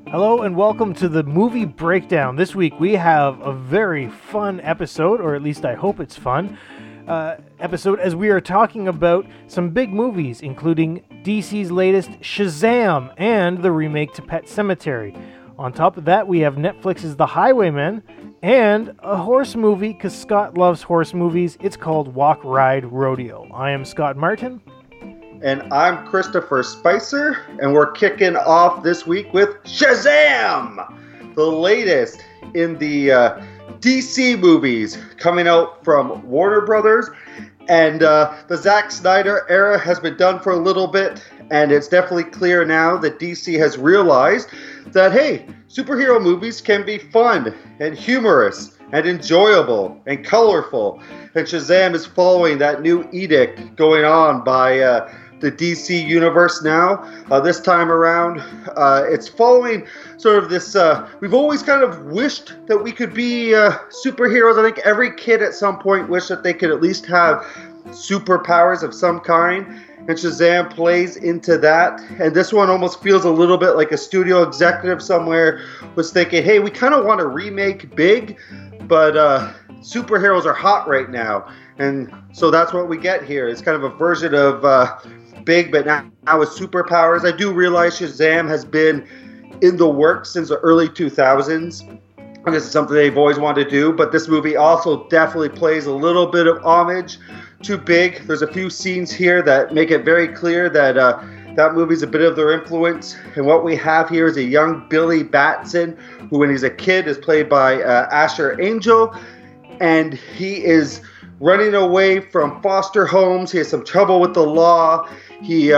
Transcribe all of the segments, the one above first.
Hello and welcome to the movie breakdown. This week we have a very fun episode, or at least I hope it's fun, episode as we are talking about some big movies, including DC's latest Shazam and the remake to Pet Sematary. On top of that, we have Netflix's The Highwaymen and a horse movie, because Scott loves horse movies. It's called Walk, Ride, Rodeo. I am Scott Martin. And I'm Christopher Spicer, and we're kicking off this week with Shazam! The latest in the DC movies coming out from Warner Brothers. And the Zack Snyder era has been done for a little bit, and it's definitely clear now that DC has realized that, hey, superhero movies can be fun and humorous and enjoyable and colorful. And Shazam is following that new edict going on by the DC universe now. This time around, it's following sort of this, we've always kind of wished that we could be superheroes. I think every kid at some point wished that they could at least have superpowers of some kind. And Shazam plays into that. And this one almost feels a little bit like a studio executive somewhere was thinking, hey, we kind of want to remake Big, but superheroes are hot right now. And so that's what we get here. It's kind of a version of Big, but now with superpowers. I do realize Shazam has been in the works since the early 2000s. And this is something they've always wanted to do, but this movie also definitely plays a little bit of homage to Big. There's a few scenes here that make it very clear that that movie's a bit of their influence. And what we have here is a young Billy Batson, who when he's a kid is played by Asher Angel, and he is running away from foster homes. He has some trouble with the law. He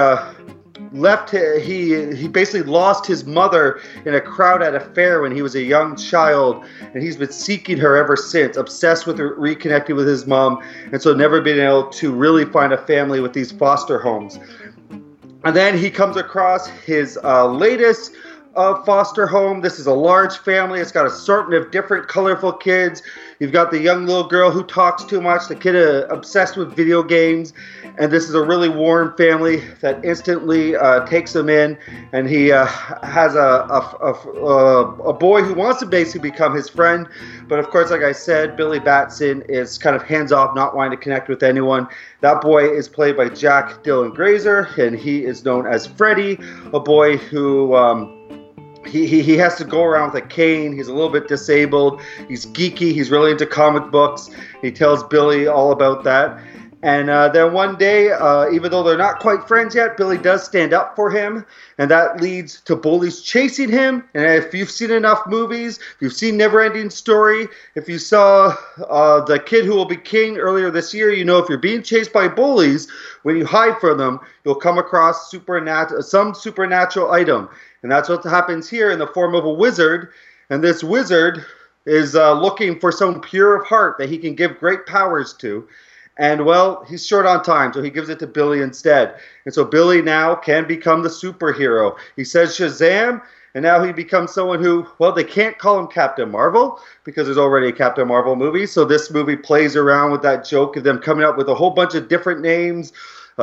basically lost his mother in a crowd at a fair when he was a young child, and he's been seeking her ever since, obsessed with her, reconnecting with his mom, and so never been able to really find a family with these foster homes. And then he comes across his latest foster home. This is a large family. It's got an assortment of different colorful kids. You've got the young little girl who talks too much, the kid obsessed with video games, and this is a really warm family that instantly takes him in, and he has a boy who wants to basically become his friend, but of course, like I said, Billy Batson is kind of hands-off, not wanting to connect with anyone. That boy is played by Jack Dylan Grazer, and he is known as Freddy, a boy who He has to go around with a cane. He's a little bit disabled. He's geeky. He's really into comic books. He tells Billy all about that. And then one day, even though they're not quite friends yet, Billy does stand up for him. And that leads to bullies chasing him. And if you've seen enough movies, if you've seen Neverending Story, if you saw The Kid Who Will Be King earlier this year, you know if you're being chased by bullies, when you hide from them, you'll come across some supernatural item. And that's what happens here in the form of a wizard. And this wizard is looking for some pure of heart that he can give great powers to. And, well, he's short on time, so he gives it to Billy instead. And so Billy now can become the superhero. He says Shazam, and now he becomes someone who, well, they can't call him Captain Marvel because there's already a Captain Marvel movie. So this movie plays around with that joke of them coming up with a whole bunch of different names,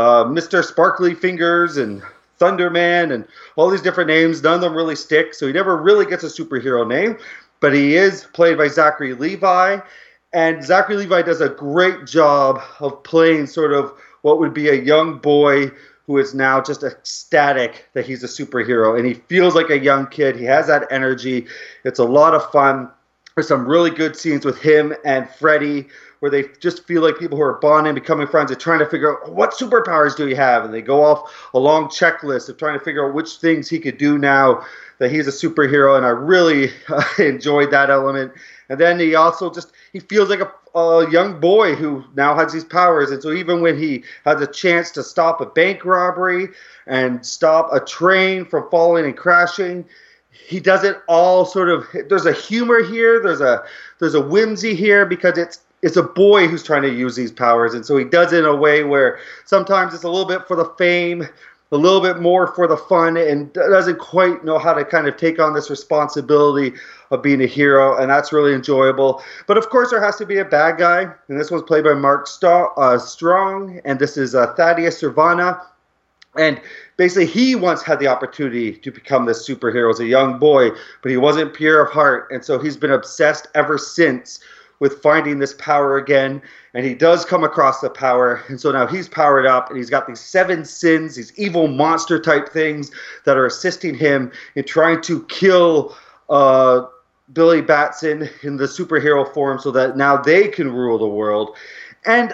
Mr. Sparkly Fingers and Thunderman and all these different names. None of them really stick, so he never really gets a superhero name. But he is played by Zachary Levi, and Zachary Levi does a great job of playing sort of what would be a young boy who is now just ecstatic that he's a superhero, and he feels like a young kid. He has that energy. It's a lot of fun. There's some really good scenes with him and Freddy where they just feel like people who are bonding, becoming friends, and trying to figure out what superpowers do you have, and they go off a long checklist of trying to figure out which things he could do now that he's a superhero, and I really enjoyed that element. And then he also he feels like a young boy who now has these powers, and so even when he has a chance to stop a bank robbery and stop a train from falling and crashing, he does it all sort of, there's a humor here, there's a whimsy here, because it's a boy who's trying to use these powers, and so he does it in a way where sometimes it's a little bit for the fame, a little bit more for the fun, and doesn't quite know how to kind of take on this responsibility of being a hero, and that's really enjoyable. But of course there has to be a bad guy, and this one's played by Mark Strong, and this is Thaddeus Cervana. And basically, he once had the opportunity to become this superhero as a young boy, but he wasn't pure of heart. And so he's been obsessed ever since with finding this power again. And he does come across the power. And so now he's powered up, and he's got these 7 sins, these evil monster type things that are assisting him in trying to kill Billy Batson in the superhero form so that now they can rule the world. And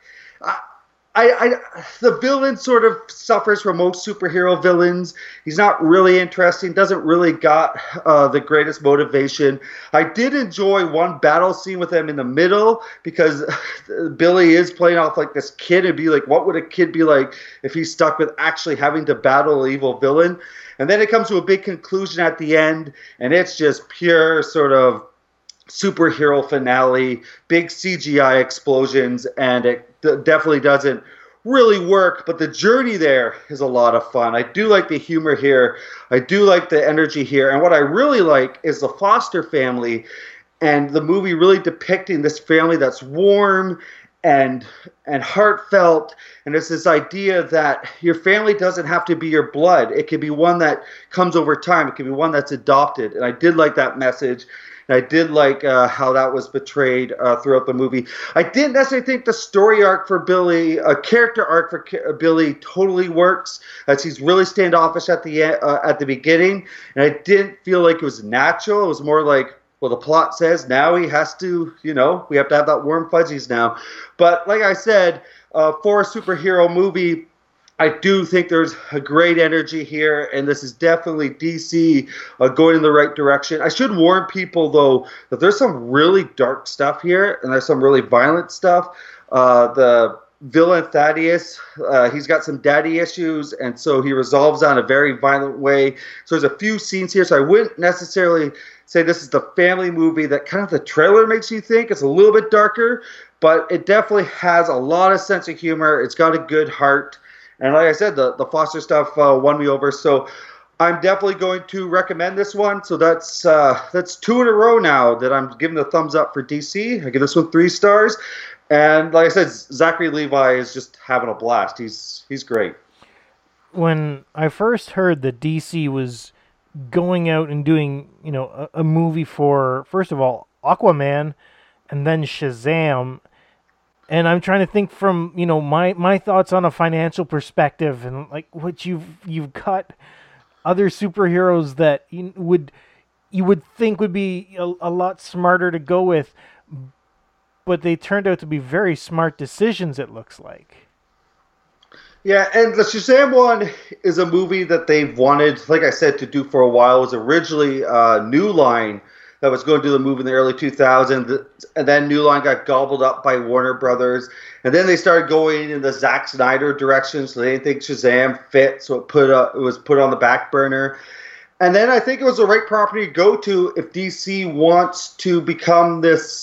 the villain sort of suffers from most superhero villains. He's not really interesting, doesn't really got the greatest motivation. I did enjoy one battle scene with him in the middle because Billy is playing off like this kid and be like, what would a kid be like if he's stuck with actually having to battle an evil villain? And then it comes to a big conclusion at the end, and it's just pure sort of superhero finale, big CGI explosions, and it definitely doesn't really work, but the journey there is a lot of fun. I do like the humor here. I do like the energy here. And what I really like is the Foster family and the movie really depicting this family that's warm and heartfelt. And it's this idea that your family doesn't have to be your blood. It can be one that comes over time. It can be one that's adopted. And I did like that message. I did like how that was portrayed throughout the movie. I didn't necessarily think the story arc for Billy, a character arc for Billy, totally works, as he's really standoffish at the beginning, and I didn't feel like it was natural. It was more like, well, the plot says now he has to, we have to have that warm fuzzies now. But like I said, for a superhero movie, I do think there's a great energy here, and this is definitely DC going in the right direction. I should warn people, though, that there's some really dark stuff here, and there's some really violent stuff. The villain Thaddeus, he's got some daddy issues, and so he resolves that in a very violent way. So there's a few scenes here, so I wouldn't necessarily say this is the family movie that kind of the trailer makes you think. It's a little bit darker, but it definitely has a lot of sense of humor. It's got a good heart. And like I said, the Foster stuff won me over. So I'm definitely going to recommend this one. So that's 2 in a row now that I'm giving the thumbs up for DC. I give this one 3 stars. And like I said, Zachary Levi is just having a blast. He's great. When I first heard that DC was going out and doing, a movie for, first of all, Aquaman and then Shazam, and I'm trying to think from, my thoughts on a financial perspective, and like what you've got other superheroes that you would think would be a lot smarter to go with, but they turned out to be very smart decisions, it looks like. Yeah, and the Shazam one is a movie that they've wanted, like I said, to do for a while. It was originally New Line that was going to do the movie in the early 2000s, and then New Line got gobbled up by Warner Brothers, and then they started going in the Zack Snyder direction, so they didn't think Shazam fit, so it was put on the back burner. And then I think it was the right property to go to if DC wants to become this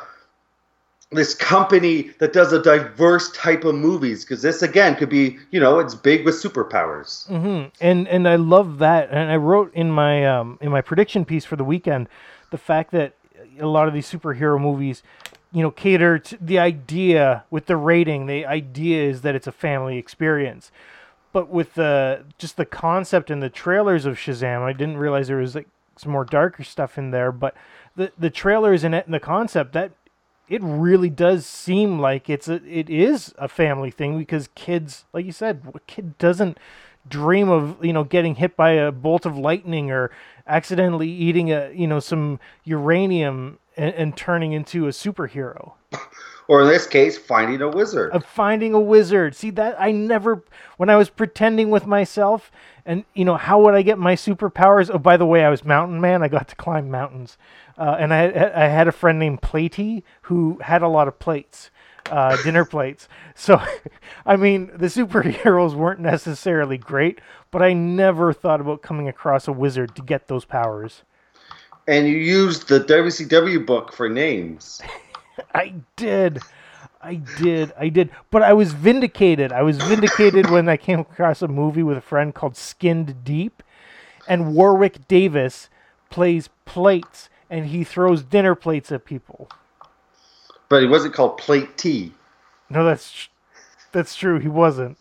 company that does a diverse type of movies, because this again could be, it's big with superpowers. Mm-hmm. And I love that, and I wrote in my prediction piece for the weekend the fact that a lot of these superhero movies, cater to the idea with the rating. The idea is that it's a family experience, but with just the concept and the trailers of Shazam, I didn't realize there was like some more darker stuff in there. But the trailers and the concept, that it really does seem like it is a family thing, because kids, like you said, what kid doesn't dream of getting hit by a bolt of lightning or accidentally eating some uranium and turning into a superhero, or in this case, finding a wizard. Finding a wizard. See, that I never, when I was pretending with myself, and how would I get my superpowers? Oh, by the way, I was Mountain Man. I got to climb mountains. And I had a friend named Platey who had a lot of plates, dinner plates. So, I mean, the superheroes weren't necessarily great, but I never thought about coming across a wizard to get those powers. And you used the WCW book for names. I did. But I was vindicated. When I came across a movie with a friend called Skinned Deep, and Warwick Davis plays plates, and he throws dinner plates at people. But he wasn't called Plate T. No, that's That's true. He wasn't.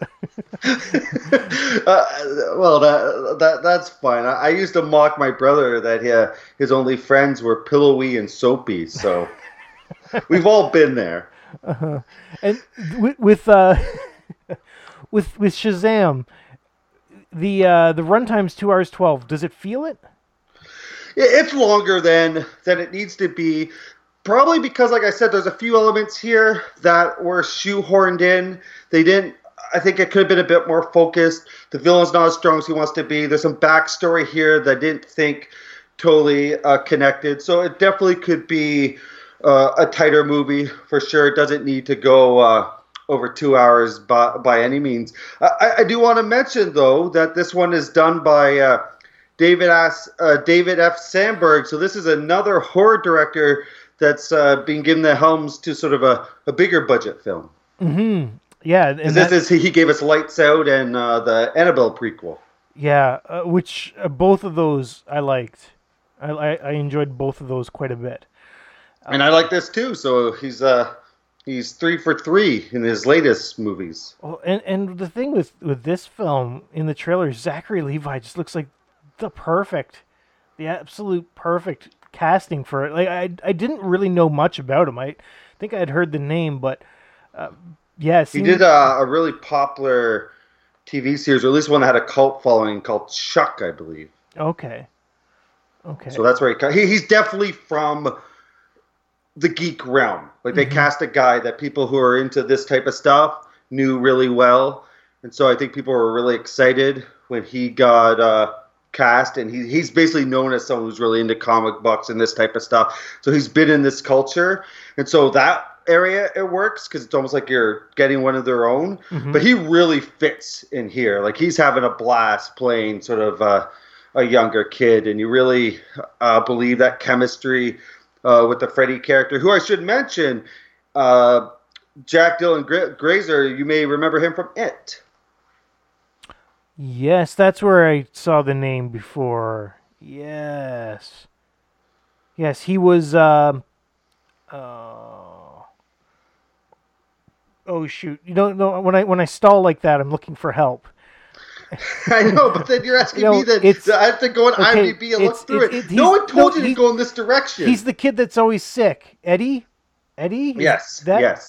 Well, that's fine. I used to mock my brother that his only friends were pillowy and soapy. So we've all been there. And with Shazam, the runtime's 2 hours 12. Does it feel it? It's longer than it needs to be. Probably because, like I said, there's a few elements here that were shoehorned in. They didn't. I think it could have been a bit more focused. The villain's not as strong as he wants to be. There's some backstory here that I didn't think totally connected. So it definitely could be a tighter movie for sure. It doesn't need to go over 2 hours by any means. I do want to mention, though, that this one is done by David F. Sandberg. So this is another horror director that's being given the helms to sort of a bigger budget film. Mm-hmm. Yeah. And he gave us Lights Out and the Annabelle prequel. Yeah, which both of those I liked. I enjoyed both of those quite a bit. And I like this too. So he's 3 for 3 in his latest movies. Well, and the thing with this film in the trailer, Zachary Levi just looks like the absolute perfect casting for it. Like I didn't really know much about him. I think I had heard the name, but yes, he did a really popular TV series, or at least one that had a cult following, called Chuck, I believe. Okay. So that's where he's definitely from the geek realm. Like they cast a guy that people who are into this type of stuff knew really well, and so I think people were really excited when he got cast, and he's basically known as someone who's really into comic books and this type of stuff. So he's been in this culture, and so that area it works because it's almost like you're getting one of their own. But he really fits in here. Like he's having a blast playing sort of a younger kid, and you really believe that chemistry with the Freddy character, who I should mention, Jack Dylan Grazer. You may remember him from It. Yes, that's where I saw the name before. Yes, he was. Oh shoot! You don't know when I stall like that, I'm looking for help. I know, but then you're asking me that I have to go on IMDb and look through it. No one told you to go in this direction. He's the kid that's always sick. Eddie? Yes.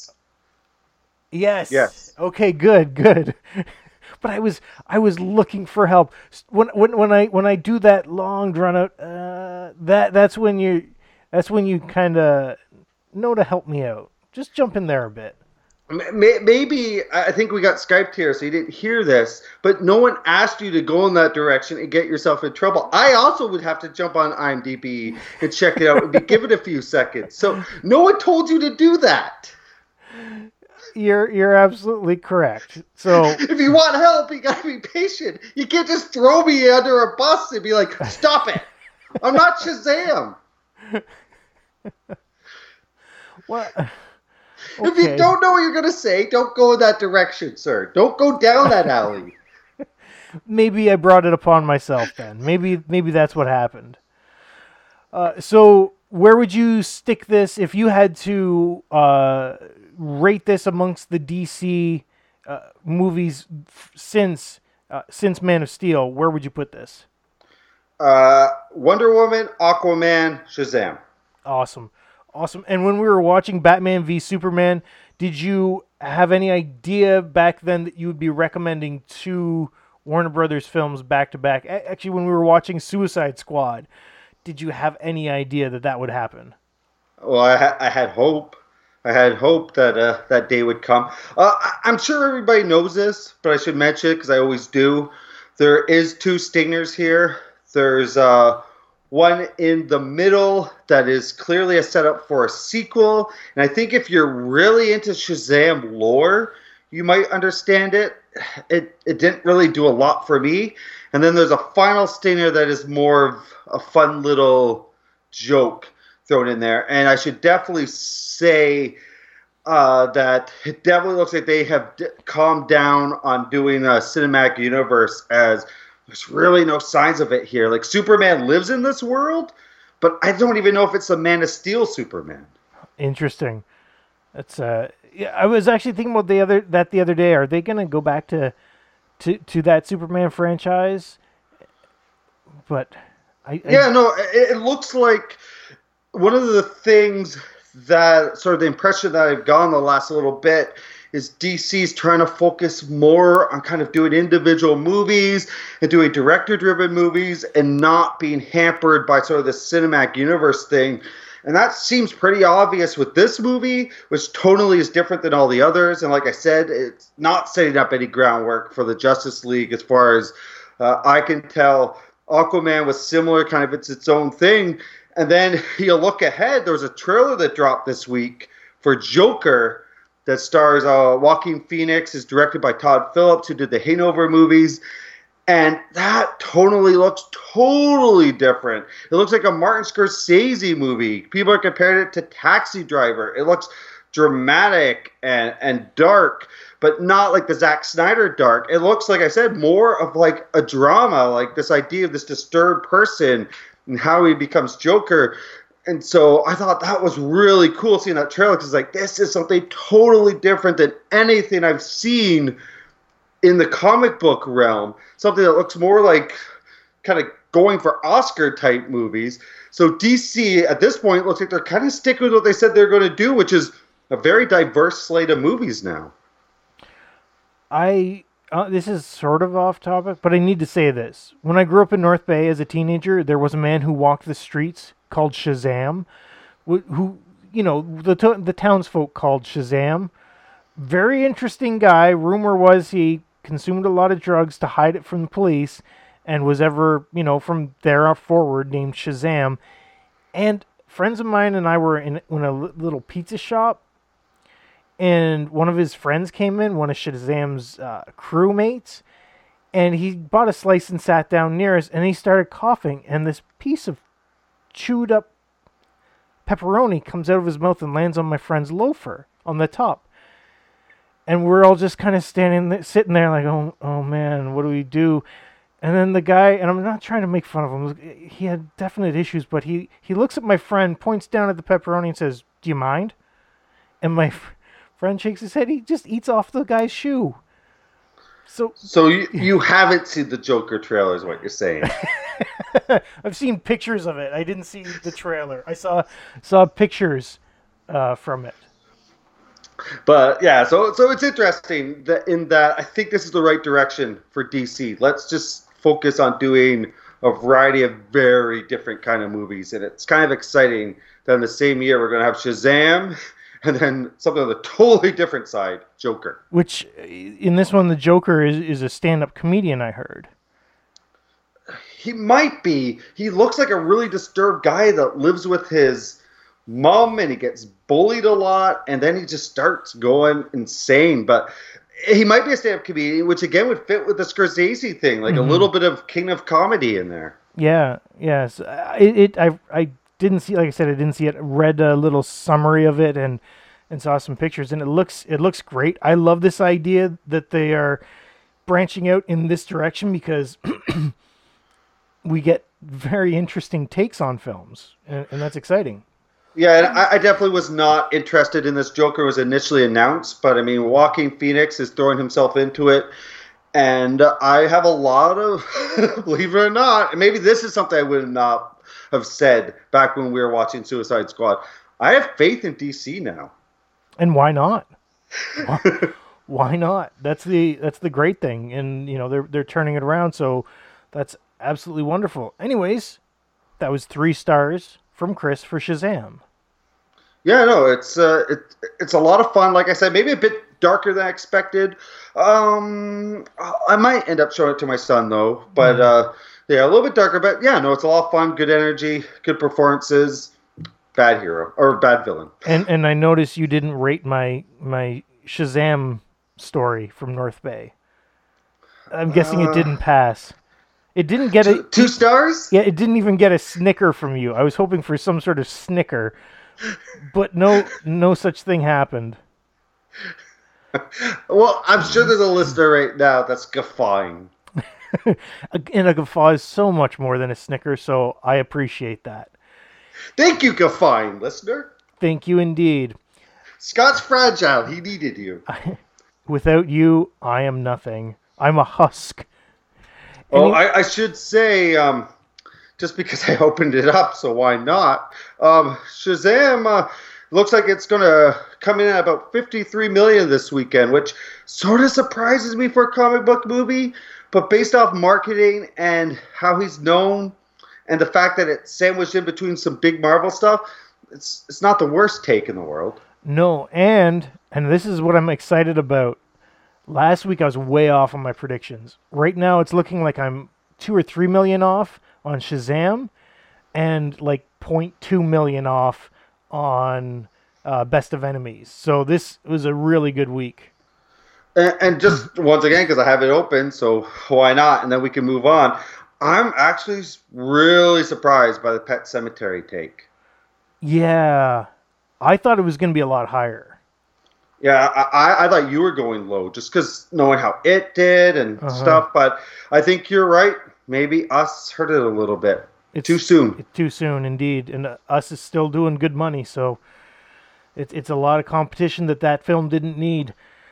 Yes. Okay, good. But I was looking for help when I do that long drawn out. That's when you kind of know to help me out. Just jump in there a bit. Maybe I think we got Skyped here, so you didn't hear this. But no one asked you to go in that direction and get yourself in trouble. I also would have to jump on IMDb and check it out and give it a few seconds. So no one told you to do that. You're absolutely correct. So if you want help, you gotta be patient. You can't just throw me under a bus and be like, "Stop it! I'm not Shazam." What? Okay. If you don't know what you're gonna say, don't go in that direction, sir. Don't go down that alley. Maybe I brought it upon myself then. Maybe that's what happened. So where would you stick this if you had to rate this amongst the DC movies since Man of Steel? Where would you put this? Wonder Woman, Aquaman, Shazam. Awesome. And when we were watching Batman v Superman, did you have any idea back then that you would be recommending two Warner Brothers films back to back? Actually, when we were watching Suicide Squad, did you have any idea that would happen? Well, I had hope. I had hope that that day would come. I'm sure everybody knows this, but I should mention it because I always do. There is two stingers here. There's one in the middle that is clearly a setup for a sequel. And I think if you're really into Shazam lore, you might understand it. It didn't really do a lot for me. And then there's a final stinger that is more of a fun little joke thrown in there. And I should definitely say that it definitely looks like they have calmed down on doing a cinematic universe, as there's really no signs of it here. Like, Superman lives in this world, but I don't even know if it's a Man of Steel Superman. Interesting. That's Yeah, I was actually thinking about the other day. Are they going to go back to that Superman franchise? But Yeah, no, it looks like one of the things that sort of the impression that I've gotten the last little bit is DC's trying to focus more on kind of doing individual movies and doing director-driven movies and not being hampered by sort of the cinematic universe thing. And that seems pretty obvious with this movie, which totally is different than all the others. And like I said, it's not setting up any groundwork for the Justice League as far as I can tell. Aquaman was similar, kind of it's its own thing. And then you look ahead, there was a trailer that dropped this week for Joker that stars Joaquin Phoenix, is directed by Todd Phillips, who did the Hangover movies. And that totally looks totally different. It looks like a Martin Scorsese movie. People are comparing it to Taxi Driver. It looks dramatic and dark, but not like the Zack Snyder dark. It looks, like I said, more of like a drama, like this idea of this disturbed person and how he becomes Joker. And so I thought that was really cool seeing that trailer, because like, this is something totally different than anything I've seen in the comic book realm. Something that looks more like kind of going for Oscar type movies. So DC at this point looks like they're kind of sticking with what they said they're going to do, which is a very diverse slate of movies now. This is sort of off topic, but I need to say this. When I grew up in North Bay as a teenager, there was a man who walked the streets called Shazam, who the townsfolk called Shazam. Very interesting guy. Rumor was he consumed a lot of drugs to hide it from the police, and was ever, from there forward named Shazam. And friends of mine and I were in a little pizza shop, and one of his friends came in, one of Shazam's crewmates, and he bought a slice and sat down near us, and he started coughing, and this piece of chewed up pepperoni comes out of his mouth and lands on my friend's loafer on the top. And we're all just kind of sitting there like, oh man, what do we do? And then the guy, and I'm not trying to make fun of him, he had definite issues, but he looks at my friend, points down at the pepperoni and says, "Do you mind?" And my friend shakes his head. He just eats off the guy's shoe. So you haven't seen the Joker trailer, is what you're saying? I've seen pictures of it. I didn't see the trailer. I saw pictures from it. But yeah, so it's interesting that I think this is the right direction for DC. Let's just focus on doing a variety of very different kind of movies, and it's kind of exciting that in the same year we're going to have Shazam, and then something on the totally different side, Joker. Which, in this one, the Joker is a stand-up comedian, I heard. He might be. He looks like a really disturbed guy that lives with his mom, and he gets bullied a lot, and then he just starts going insane. But he might be a stand-up comedian, which again would fit with the Scorsese thing, like a little bit of King of Comedy in there. Yeah, yes. I didn't see, like I said, I didn't see it. Read a little summary of it and saw some pictures, and it looks great. I love this idea that they are branching out in this direction, because we get very interesting takes on films, and that's exciting. Yeah, and I definitely was not interested in this. Joker was initially announced, but I mean, Joaquin Phoenix is throwing himself into it, and I have a lot of, believe it or not, and maybe this is something I would not have said back when we were watching Suicide Squad. I have faith in DC now. And why not? Why not? That's the great thing, and they're turning it around, so that's absolutely wonderful. Anyways, that was 3 stars from Chris for Shazam. Yeah, no, it's a lot of fun. Like I said, maybe a bit darker than I expected. I might end up showing it to my son though, but yeah, a little bit darker. But yeah, no, it's a lot of fun. Good energy, good performances. Bad hero or bad villain. And I noticed you didn't rate my Shazam story from North Bay. I'm guessing it didn't pass. It didn't get 2 stars? Yeah, it didn't even get a snicker from you. I was hoping for some sort of snicker, but no such thing happened. Well, I'm sure there's a listener right now that's guffawing. And a guffaw is so much more than a snicker, so I appreciate that. Thank you, guffawing listener. Thank you indeed. Scott's fragile. He needed you. Without you, I am nothing. I'm a husk. Oh, I should say, just because I opened it up, so why not? Shazam looks like it's going to come in at about $53 million this weekend, which sort of surprises me for a comic book movie. But based off marketing and how he's known, and the fact that it's sandwiched in between some big Marvel stuff, it's not the worst take in the world. No, and this is what I'm excited about. Last week I was way off on my predictions. Right now it's looking like I'm 2 or 3 million off on Shazam, and like 0.2 million off on Best of Enemies. So this was a really good week. And just once again, because I have it open, so why not? And then we can move on. I'm actually really surprised by the Pet Sematary take. Yeah, I thought it was going to be a lot higher. Yeah, I thought you were going low just because knowing how it did and stuff. But I think you're right. Maybe Us hurt it a little bit. Too soon. It's too soon, indeed. And Us is still doing good money, so it's a lot of competition that film didn't need.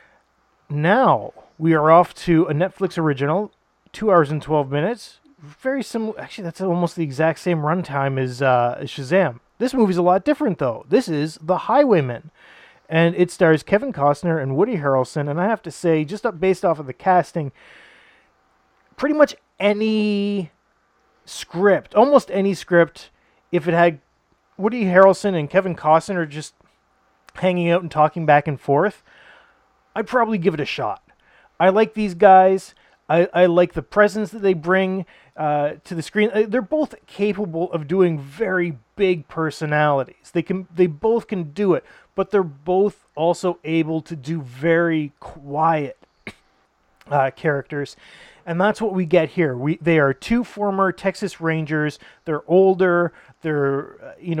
Now we are off to a Netflix original, 2 hours and 12 minutes. Very similar. Actually, that's almost the exact same runtime as Shazam. This movie's a lot different, though. This is The Highwayman, and it stars Kevin Costner and Woody Harrelson. And I have to say, just based off of the casting, pretty much any script, almost any script, if it had Woody Harrelson and Kevin Costner just hanging out and talking back and forth, I'd probably give it a shot. I like these guys. I like the presence that they bring to the screen. They're both capable of doing very big personalities. They both can do it, but they're both also able to do very quiet characters. And that's what we get here. They are two former Texas Rangers. They're older. They're,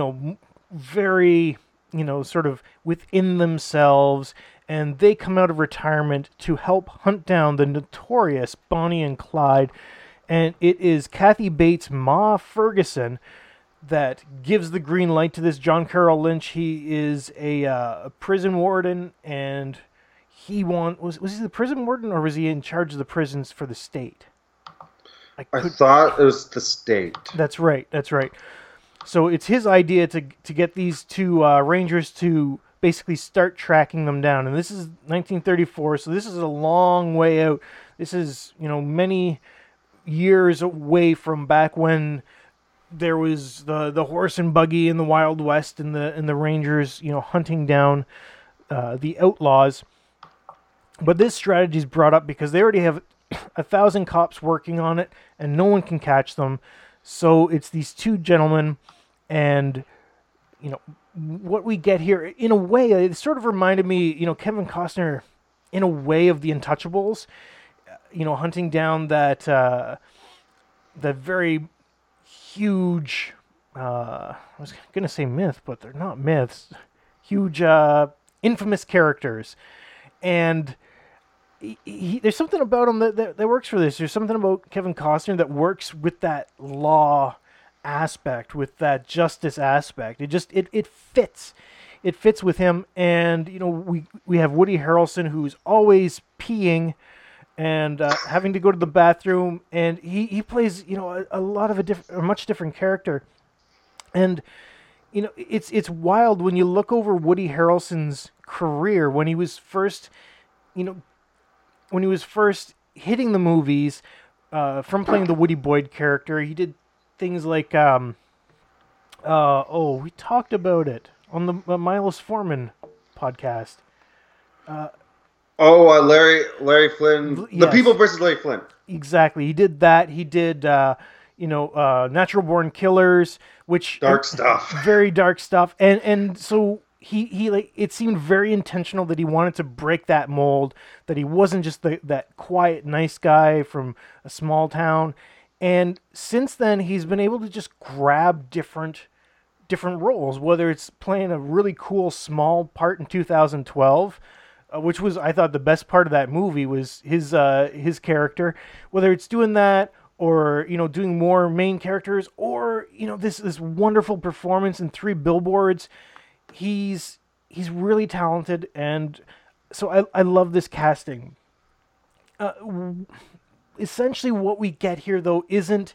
very, sort of within themselves. And they come out of retirement to help hunt down the notorious Bonnie and Clyde. And it is Kathy Bates' Ma Ferguson that gives the green light to this. John Carroll Lynch, he is a prison warden, and he was he the prison warden, or was he in charge of the prisons for the state? I thought it was the state. That's right. So it's his idea to get these two Rangers to basically start tracking them down. And this is 1934, so this is a long way out. This is, many years away from back when there was the horse and buggy in the Wild West and the Rangers, hunting down the outlaws. But this strategy is brought up because they already have 1,000 cops working on it, and no one can catch them. So it's these two gentlemen, and what we get here, in a way, it sort of reminded me, Kevin Costner, in a way, of The Untouchables, hunting down that very huge, I was going to say myth, but they're not myths, huge, infamous characters. And there's something about him that works for this. There's something about Kevin Costner that works with that law aspect, with that justice aspect. It fits. It fits with him. And we have Woody Harrelson, who's always peeing and having to go to the bathroom, and he plays a lot of a much different character. And it's wild when you look over Woody Harrelson's career when he was first hitting the movies, from playing the Woody Boyd character. He did things like, we talked about it on the Milos Forman podcast. Larry Flynn. Yes. The People versus Larry Flynn. Exactly. He did that. He did, Natural Born Killers, which dark stuff. Very dark stuff. And so he it seemed very intentional that he wanted to break that mold, that he wasn't just that quiet, nice guy from a small town. And since then, he's been able to just grab different roles, whether it's playing a really cool small part in 2012, which was, I thought, the best part of that movie was his character, whether it's doing that or, doing more main characters, or, this wonderful performance in 3 Billboards. He's he's really talented, and so I love this casting. Essentially, what we get here, though, isn't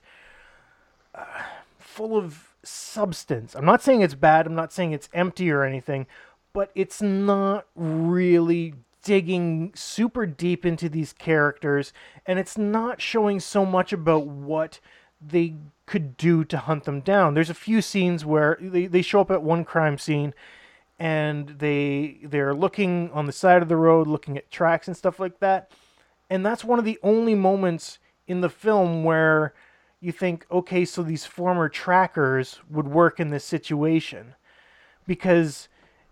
full of substance. I'm not saying it's bad. I'm not saying it's empty or anything, but it's not really digging super deep into these characters, and it's not showing so much about what they could do to hunt them down. There's a few scenes where they show up at one crime scene, and they're looking on the side of the road, looking at tracks and stuff like that. And that's one of the only moments in the film where you think, okay, so these former trackers would work in this situation, because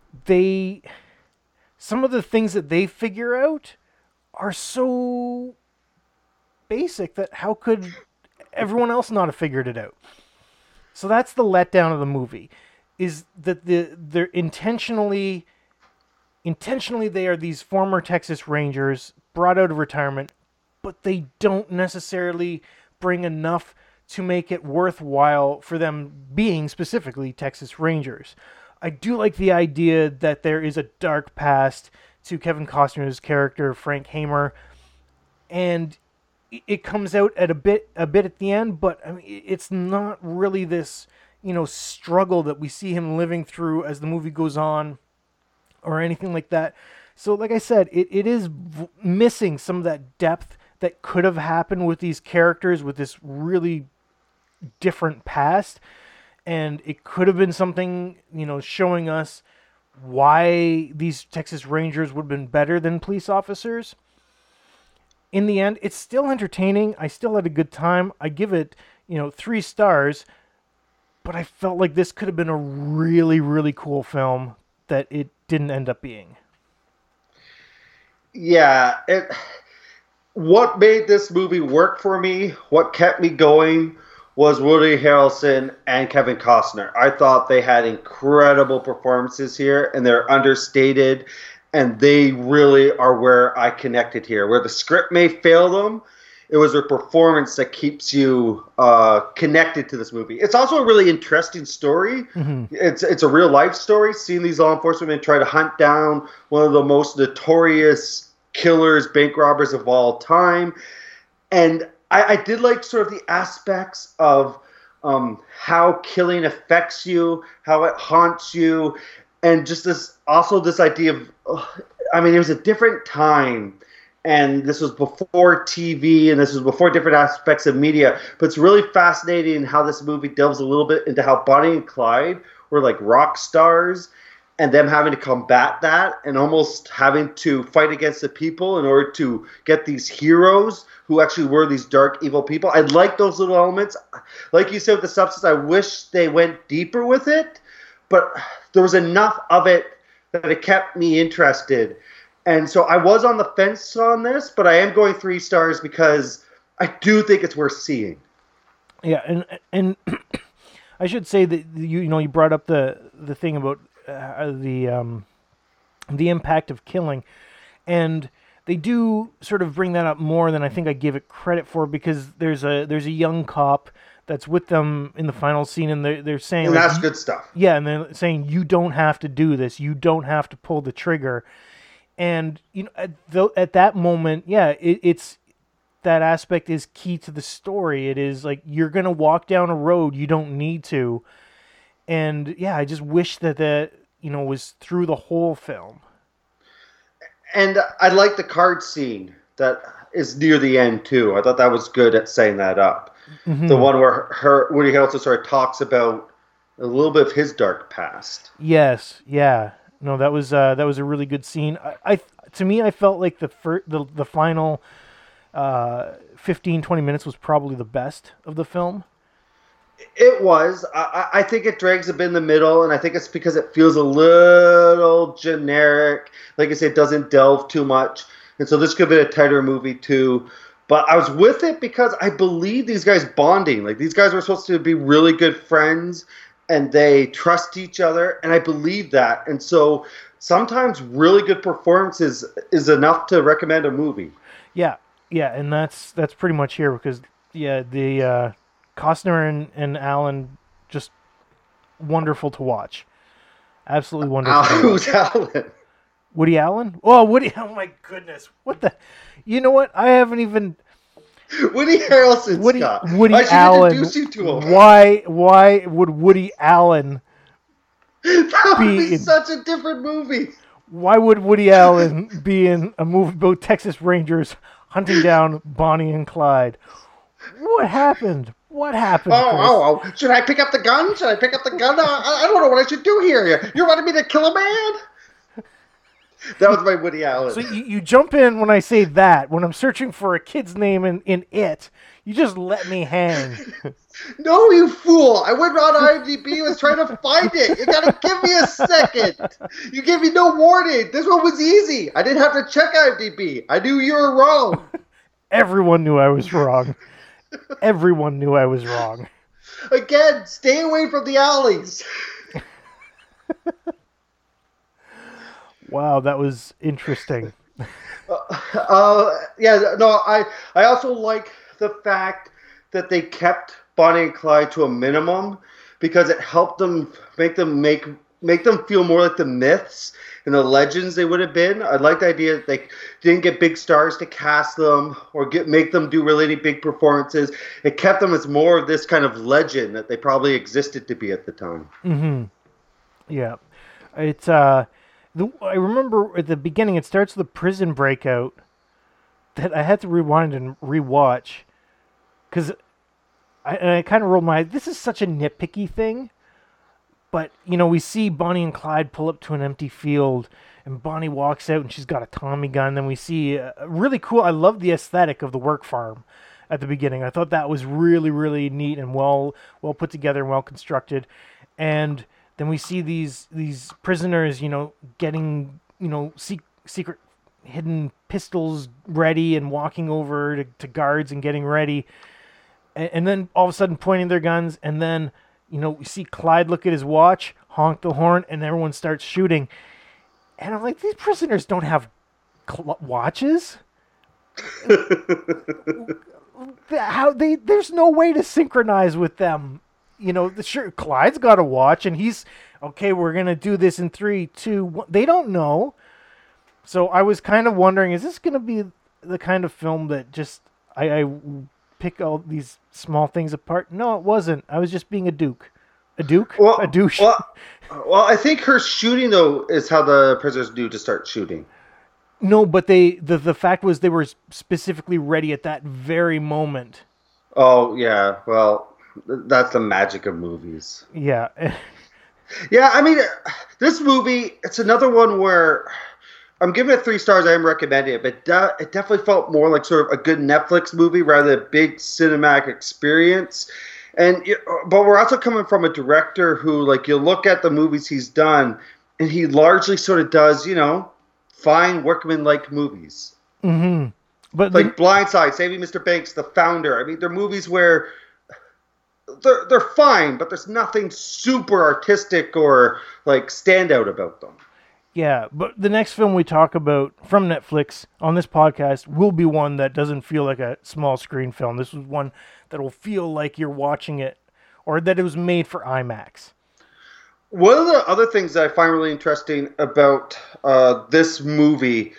some of the things that they figure out are so basic that how could everyone else not have figured it out? So that's the letdown of the movie, is that they're intentionally they are these former Texas Rangers brought out of retirement, but they don't necessarily bring enough to make it worthwhile for them being specifically Texas Rangers. I do like the idea that there is a dark past to Kevin Costner's character, Frank Hamer, and it comes out at a bit at the end, but I mean, it's not really this, struggle that we see him living through as the movie goes on or anything like that. So like I said, it is missing some of that depth that could have happened with these characters with this really different past. And it could have been something, showing us why these Texas Rangers would have been better than police officers. In the end, it's still entertaining. I still had a good time. I give it, 3 stars. But I felt like this could have been a really, really cool film that it didn't end up being. Yeah. What made this movie work for me, what kept me going, was Woody Harrelson and Kevin Costner. I thought they had incredible performances here, and they're understated, and they really are where I connected here. Where the script may fail them, it was their performance that keeps you connected to this movie. It's also a really interesting story. Mm-hmm. It's a real life story, seeing these law enforcement men try to hunt down one of the most notorious killers, bank robbers of all time. And I did like sort of the aspects of how killing affects you, how it haunts you, and just this idea of, it was a different time, and this was before TV, and this was before different aspects of media. But it's really fascinating how this movie delves a little bit into how Bonnie and Clyde were like rock stars, and them having to combat that and almost having to fight against the people in order to get these heroes who actually were these dark, evil people. I like those little elements. Like you said with the substance, I wish they went deeper with it, but there was enough of it that it kept me interested. And so I was on the fence on this, but I am going 3 stars because I do think it's worth seeing. Yeah, and I should say that you brought up the thing about the impact of killing, and they do sort of bring that up more than I think I give it credit for, because there's a young cop that's with them in the final scene, and they're saying, and that's good stuff. Yeah, and they're saying, you don't have to do this, you don't have to pull the trigger, and at that moment, yeah, it's that aspect is key to the story. It is like, you're gonna walk down a road you don't need to, and yeah, I just wish that was through the whole film. And I like the card scene that is near the end too. I thought that was good at setting that up. Mm-hmm. The one where Woody Harrelson sort of talks about a little bit of his dark past. Yes, yeah. No, that was a really good scene. To me, I felt like the final 15-20 minutes was probably the best of the film. It was. I think it drags a bit in the middle, and I think it's because it feels a little generic. Like I said, it doesn't delve too much. And so this could be a tighter movie too. But I was with it because I believe these guys bonding. Like, these guys were supposed to be really good friends, and they trust each other, and I believe that. And so sometimes really good performances is enough to recommend a movie. Yeah, and that's pretty much here, because the Costner and Allen, just wonderful to watch. Absolutely wonderful. Who's Alan? Woody Allen? Oh, Woody! Oh my goodness! What the? You know what? I haven't even. Woody Harrelson, Scott. Woody I should Allen. introduce you to him. Why would Woody Allen That would be such a different movie. Why would Woody Allen be in a movie about Texas Rangers hunting down Bonnie and Clyde? What happened? What happened? Oh! Should I pick up the gun? Should I pick up the gun? I don't know what I should do here. You wanted me to kill a man? That was my Woody Allen. So you jump in when I say that. When I'm searching for a kid's name in It, you just let me hang. No, you fool. I went on IMDb and was trying to find it. You gotta give me a second. You gave me no warning. This one was easy. I didn't have to check IMDb. I knew you were wrong. Everyone knew I was wrong. Everyone knew I was wrong. Again, stay away from the alleys. Wow, that was interesting. I also like the fact that they kept Bonnie and Clyde to a minimum because it helped them make them feel more like the myths and the legends they would have been. I like the idea that they didn't get big stars to cast them or make them do really any big performances. It kept them as more of this kind of legend that they probably existed to be at the time. Mm-hmm. Yeah, it's I remember at the beginning, it starts with a prison breakout that I had to rewind and rewatch because I kind of rolled my eyes. This is such a nitpicky thing, but, we see Bonnie and Clyde pull up to an empty field, and Bonnie walks out, and she's got a Tommy gun. Then we see a really cool, I love the aesthetic of the work farm at the beginning. I thought that was really, really neat and well put together and well constructed. And then we see these prisoners, getting, secret hidden pistols ready and walking over to guards and getting ready. And then all of a sudden pointing their guns. And then, we see Clyde look at his watch, honk the horn, and everyone starts shooting. And I'm like, these prisoners don't have watches? There's no way to synchronize with them. Sure, Clyde's got a watch, and he's, okay, we're going to do this in 3, 2, 1. They don't know. So I was kind of wondering, is this going to be the kind of film that just, I pick all these small things apart? No, it wasn't. I was just being a duke. A duke? A douche? Well, I think her shooting, though, is how the prisoners knew to start shooting. No, but the fact was they were specifically ready at that very moment. Oh, yeah. Well, that's the magic of movies. Yeah. Yeah, I mean, this movie, it's another one where I'm giving it 3 stars. I am recommending it, but it definitely felt more like sort of a good Netflix movie rather than a big cinematic experience. But we're also coming from a director who, like, you look at the movies he's done, and he largely sort of does, fine workman-like movies. Mm-hmm. But like Blindside, Saving Mr. Banks, The Founder. I mean, they're movies where they're fine, but there's nothing super artistic or like standout about them. Yeah, but the next film we talk about from Netflix on this podcast will be one that doesn't feel like a small screen film. This was one that will feel like you're watching it, or that it was made for IMAX. One of the other things that I find really interesting about this movie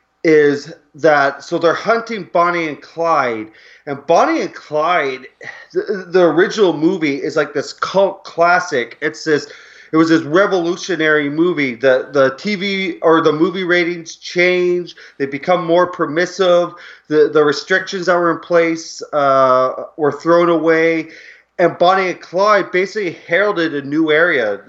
is that, so they're hunting Bonnie and Clyde, and Bonnie and Clyde, the original movie is like this cult classic. It was this revolutionary movie. The TV or the movie ratings change. They become more permissive. The restrictions that were in place were thrown away. And Bonnie and Clyde basically heralded a new era.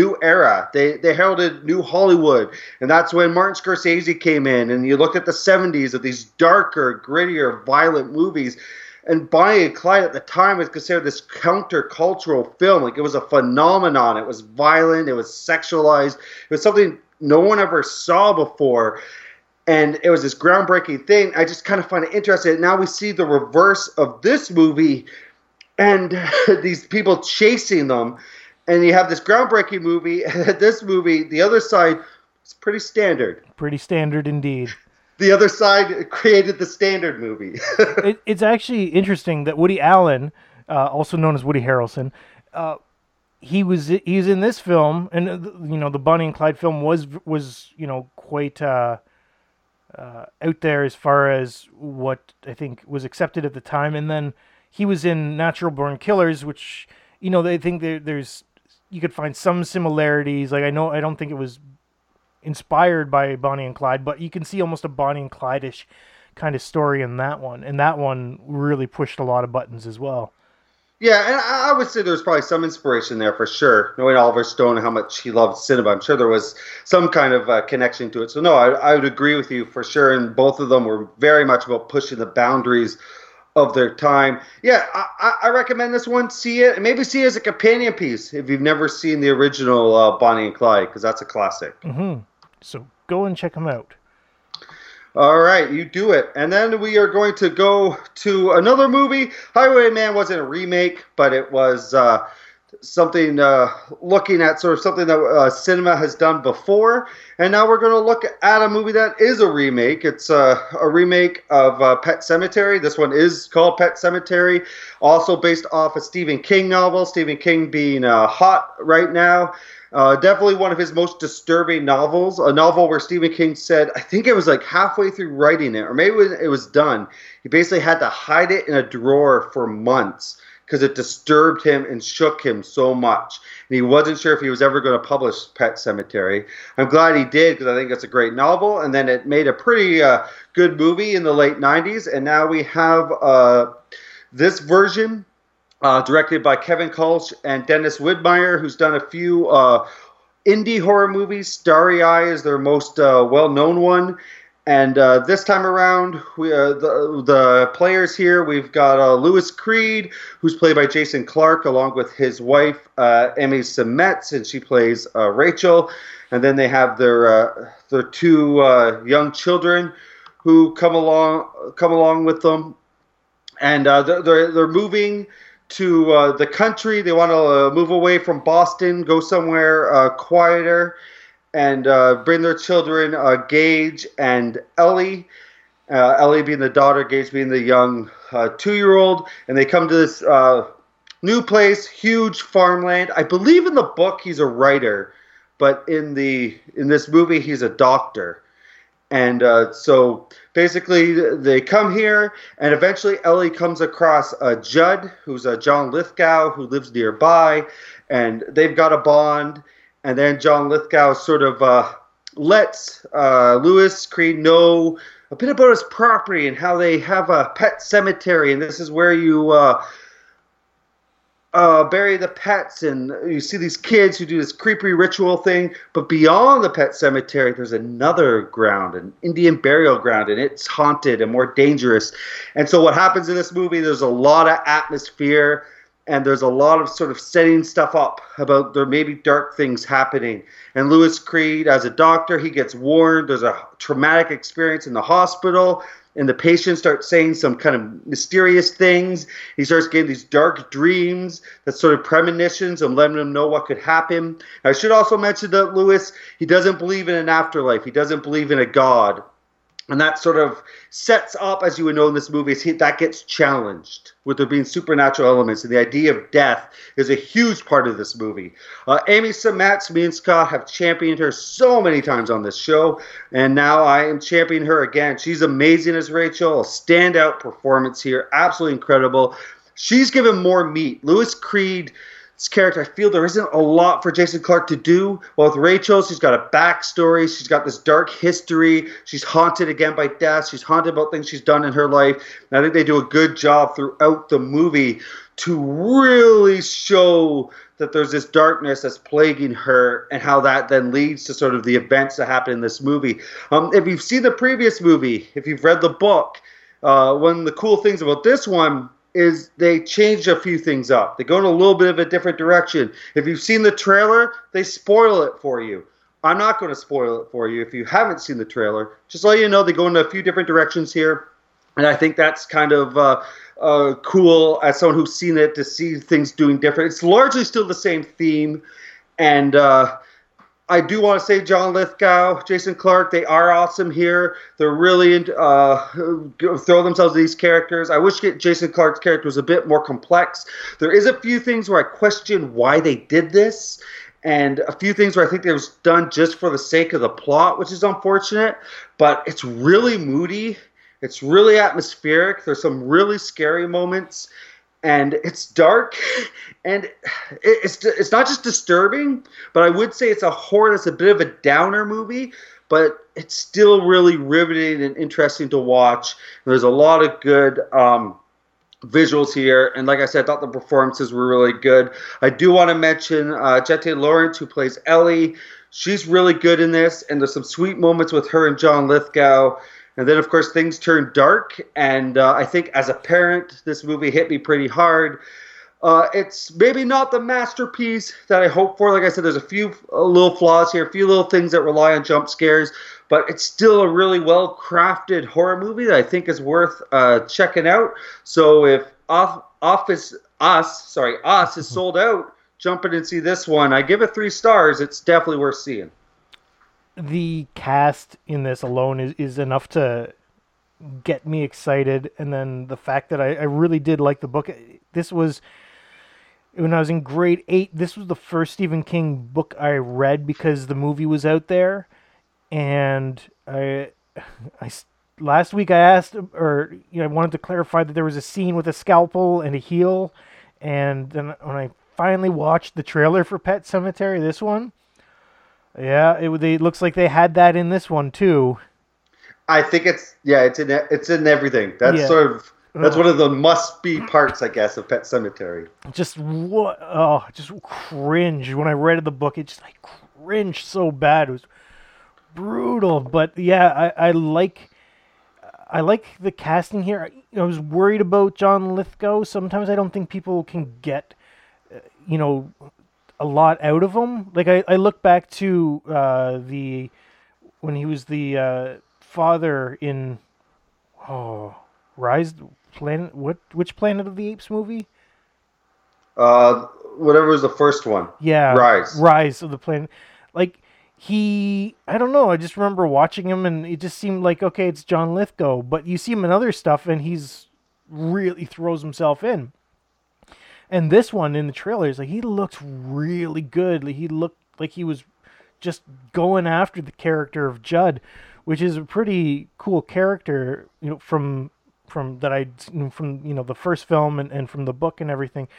They heralded New Hollywood. And that's when Martin Scorsese came in. And you look at the 70s of these darker, grittier, violent movies. And Bonnie and Clyde at the time was considered this countercultural film. Like, it was a phenomenon. It was violent. It was sexualized. It was something no one ever saw before. And it was this groundbreaking thing. I just kind of find it interesting. Now we see the reverse of this movie and these people chasing them. And you have this groundbreaking movie. And this movie, the other side, is pretty standard. Pretty standard indeed. The other side created the standard movie. It's actually interesting that Woody Allen, also known as Woody Harrelson, he's in this film, and the Bonnie and Clyde film was quite out there as far as what I think was accepted at the time, and then he was in Natural Born Killers, which they think there's you could find some similarities. Like I don't think it was inspired by Bonnie and Clyde, but you can see almost a Bonnie and Clyde-ish kind of story in that one, and that one really pushed a lot of buttons as well. Yeah, and I would say there's probably some inspiration there for sure. Knowing Oliver Stone and how much he loved cinema, I'm sure there was some kind of connection to it. So no, I would agree with you for sure, and both of them were very much about pushing the boundaries of their time. Yeah, I recommend this one. See it, and maybe see it as a companion piece if you've never seen the original Bonnie and Clyde, because that's a classic. Mm-hmm. So go and check them out. All right, you do it. And then we are going to go to another movie. Highwayman wasn't a remake, but it was something looking at sort of something that cinema has done before. And now we're going to look at a movie that is a remake. It's a remake of Pet Sematary. This one is called Pet Sematary, also based off a Stephen King novel, Stephen King being hot right now. Definitely one of his most disturbing novels, a novel where Stephen King said, I think it was like halfway through writing it, or maybe it was done, he basically had to hide it in a drawer for months because it disturbed him and shook him so much. And he wasn't sure if he was ever going to publish Pet Sematary. I'm glad he did, because I think it's a great novel, and then it made a pretty good movie in the late 90s, and now we have this version directed by Kevin Kulch and Dennis Widmeyer, who's done a few indie horror movies. Starry Eye is their most well-known one. And this time around, the players here, we've got Louis Creed, who's played by Jason Clarke, along with his wife, Emmy Semetz, and she plays Rachel. And then they have their two young children who come along with them. And they're moving to the country. They want to move away from Boston, go somewhere quieter, and bring their children, Gage and Ellie. Ellie being the daughter, Gage being the young 2-year-old. And they come to this new place, huge farmland. I believe in the book he's a writer, but in this movie he's a doctor. And so basically they come here, and eventually Ellie comes across Judd, who's John Lithgow, who lives nearby, and they've got a bond. And then John Lithgow sort of lets Louis Creed know a bit about his property and how they have a pet cemetery, and this is where you bury the pets, and you see these kids who do this creepy ritual thing. But beyond the pet cemetery, there's another ground, an Indian burial ground, and it's haunted and more dangerous. And so what happens in this movie, there's a lot of atmosphere, and there's a lot of sort of setting stuff up about there may be dark things happening. And Louis Creed, as a doctor, he gets warned there's a traumatic experience in the hospital, and the patient starts saying some kind of mysterious things. He starts getting these dark dreams, that sort of premonitions, and letting him know what could happen. I should also mention that Louis, he doesn't believe in an afterlife. He doesn't believe in a god. And that sort of sets up, as you would know in this movie, that gets challenged with there being supernatural elements. And the idea of death is a huge part of this movie. Emmy Semetz, me and Scott have championed her so many times on this show. And now I am championing her again. She's amazing as Rachel. A standout performance here. Absolutely incredible. She's given more meat. Louis Creed, this character, I feel there isn't a lot for Jason Clarke to do. Well, with Rachel, she's got a backstory. She's got this dark history. She's haunted again by death. She's haunted about things she's done in her life. And I think they do a good job throughout the movie to really show that there's this darkness that's plaguing her, and how that then leads to sort of the events that happen in this movie. If you've seen the previous movie, if you've read the book, one of the cool things about this one is they changed a few things up. They go in a little bit of a different direction. If you've seen the trailer, they spoil it for you. I'm not going to spoil it for you if you haven't seen the trailer. Just let you know they go in a few different directions here. And I think that's kind of cool as someone who's seen it to see things doing different. It's largely still the same theme. And I do want to say John Lithgow, Jason Clarke, they are awesome here. They're really throw themselves at these characters. I wish Jason Clarke's character was a bit more complex. There is a few things where I question why they did this, and a few things where I think it was done just for the sake of the plot, which is unfortunate. But it's really moody. It's really atmospheric. There's some really scary moments. And it's dark, and it's not just disturbing, but I would say it's a horror. It's a bit of a downer movie, but it's still really riveting and interesting to watch. And there's a lot of good visuals here, and like I said, I thought the performances were really good. I do want to mention Jette Lawrence, who plays Ellie. She's really good in this, and there's some sweet moments with her and John Lithgow. And then, of course, things turn dark, and I think as a parent, this movie hit me pretty hard. It's maybe not the masterpiece that I hope for. Like I said, there's a few little flaws here, a few little things that rely on jump scares, but it's still a really well-crafted horror movie that I think is worth checking out. So if Us is sold out, jump in and see this one. I give it 3 stars. It's definitely worth seeing. The cast in this alone is enough to get me excited, and then the fact that I really did like the book. This was, when I was in grade 8, this was the first Stephen King book I read because the movie was out there, and I last week I asked, or I wanted to clarify that there was a scene with a scalpel and a heel, and then when I finally watched the trailer for Pet Sematary, this one, yeah, it looks like they had that in this one too. I think it's in everything. That's that's one of the must-be parts, I guess, of Pet Sematary. Just cringe when I read the book. It just cringed so bad. It was brutal, but yeah, I like the casting here. I was worried about John Lithgow. Sometimes I don't think people can get a lot out of him. Like I look back to when he was the father in Rise Planet. Which Planet of the Apes movie? Whatever was the first one. Yeah, Rise of the Planet. Like I don't know. I just remember watching him, and it just seemed like, okay, it's John Lithgow. But you see him in other stuff, and he's really throws himself in. And this one in the trailers, he looks really good. He looked like he was just going after the character of Judd, which is a pretty cool character, from the first film and from the book and everything.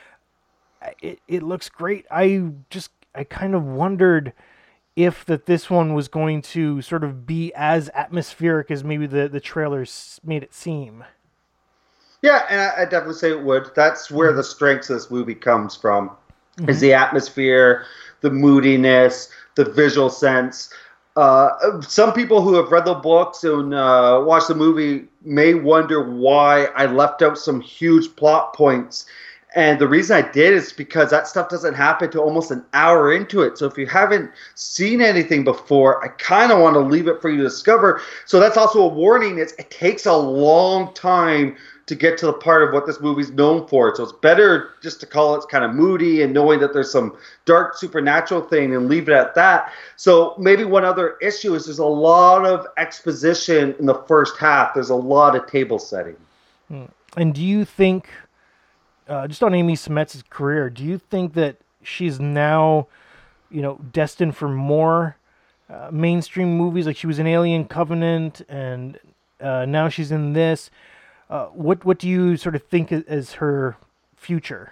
It looks great. I kind of wondered if this one was going to sort of be as atmospheric as maybe the trailers made it seem. Yeah, and I definitely say it would. That's where the strength of this movie comes from, is the atmosphere, the moodiness, the visual sense. Some people who have read the books and watched the movie may wonder why I left out some huge plot points. And the reason I did is because that stuff doesn't happen to almost an hour into it. So if you haven't seen anything before, I kind of want to leave it for you to discover. So that's also a warning. It takes a long time to get to the part of what this movie's known for. So it's better just to call it kind of moody and knowing that there's some dark supernatural thing and leave it at that. So maybe one other issue is there's a lot of exposition in the first half. There's a lot of table setting. And do you think, just on Amy Seimetz's career, do you think that she's now, destined for more mainstream movies? Like she was in Alien Covenant, and now she's in this. What do you sort of think as her future?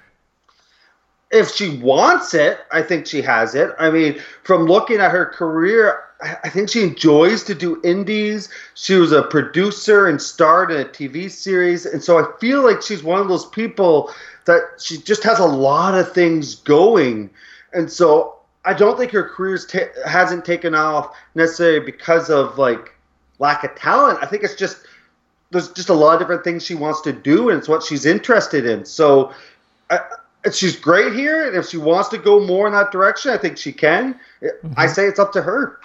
If she wants it, I think she has it. I mean, from looking at her career, I think she enjoys to do indies. She was a producer and starred in a TV series. And so I feel like she's one of those people that she just has a lot of things going. And so I don't think her career hasn't taken off necessarily because of lack of talent. I think it's just there's just a lot of different things she wants to do, and it's what she's interested in. So she's great here, and if she wants to go more in that direction, I think she can. I say it's up to her.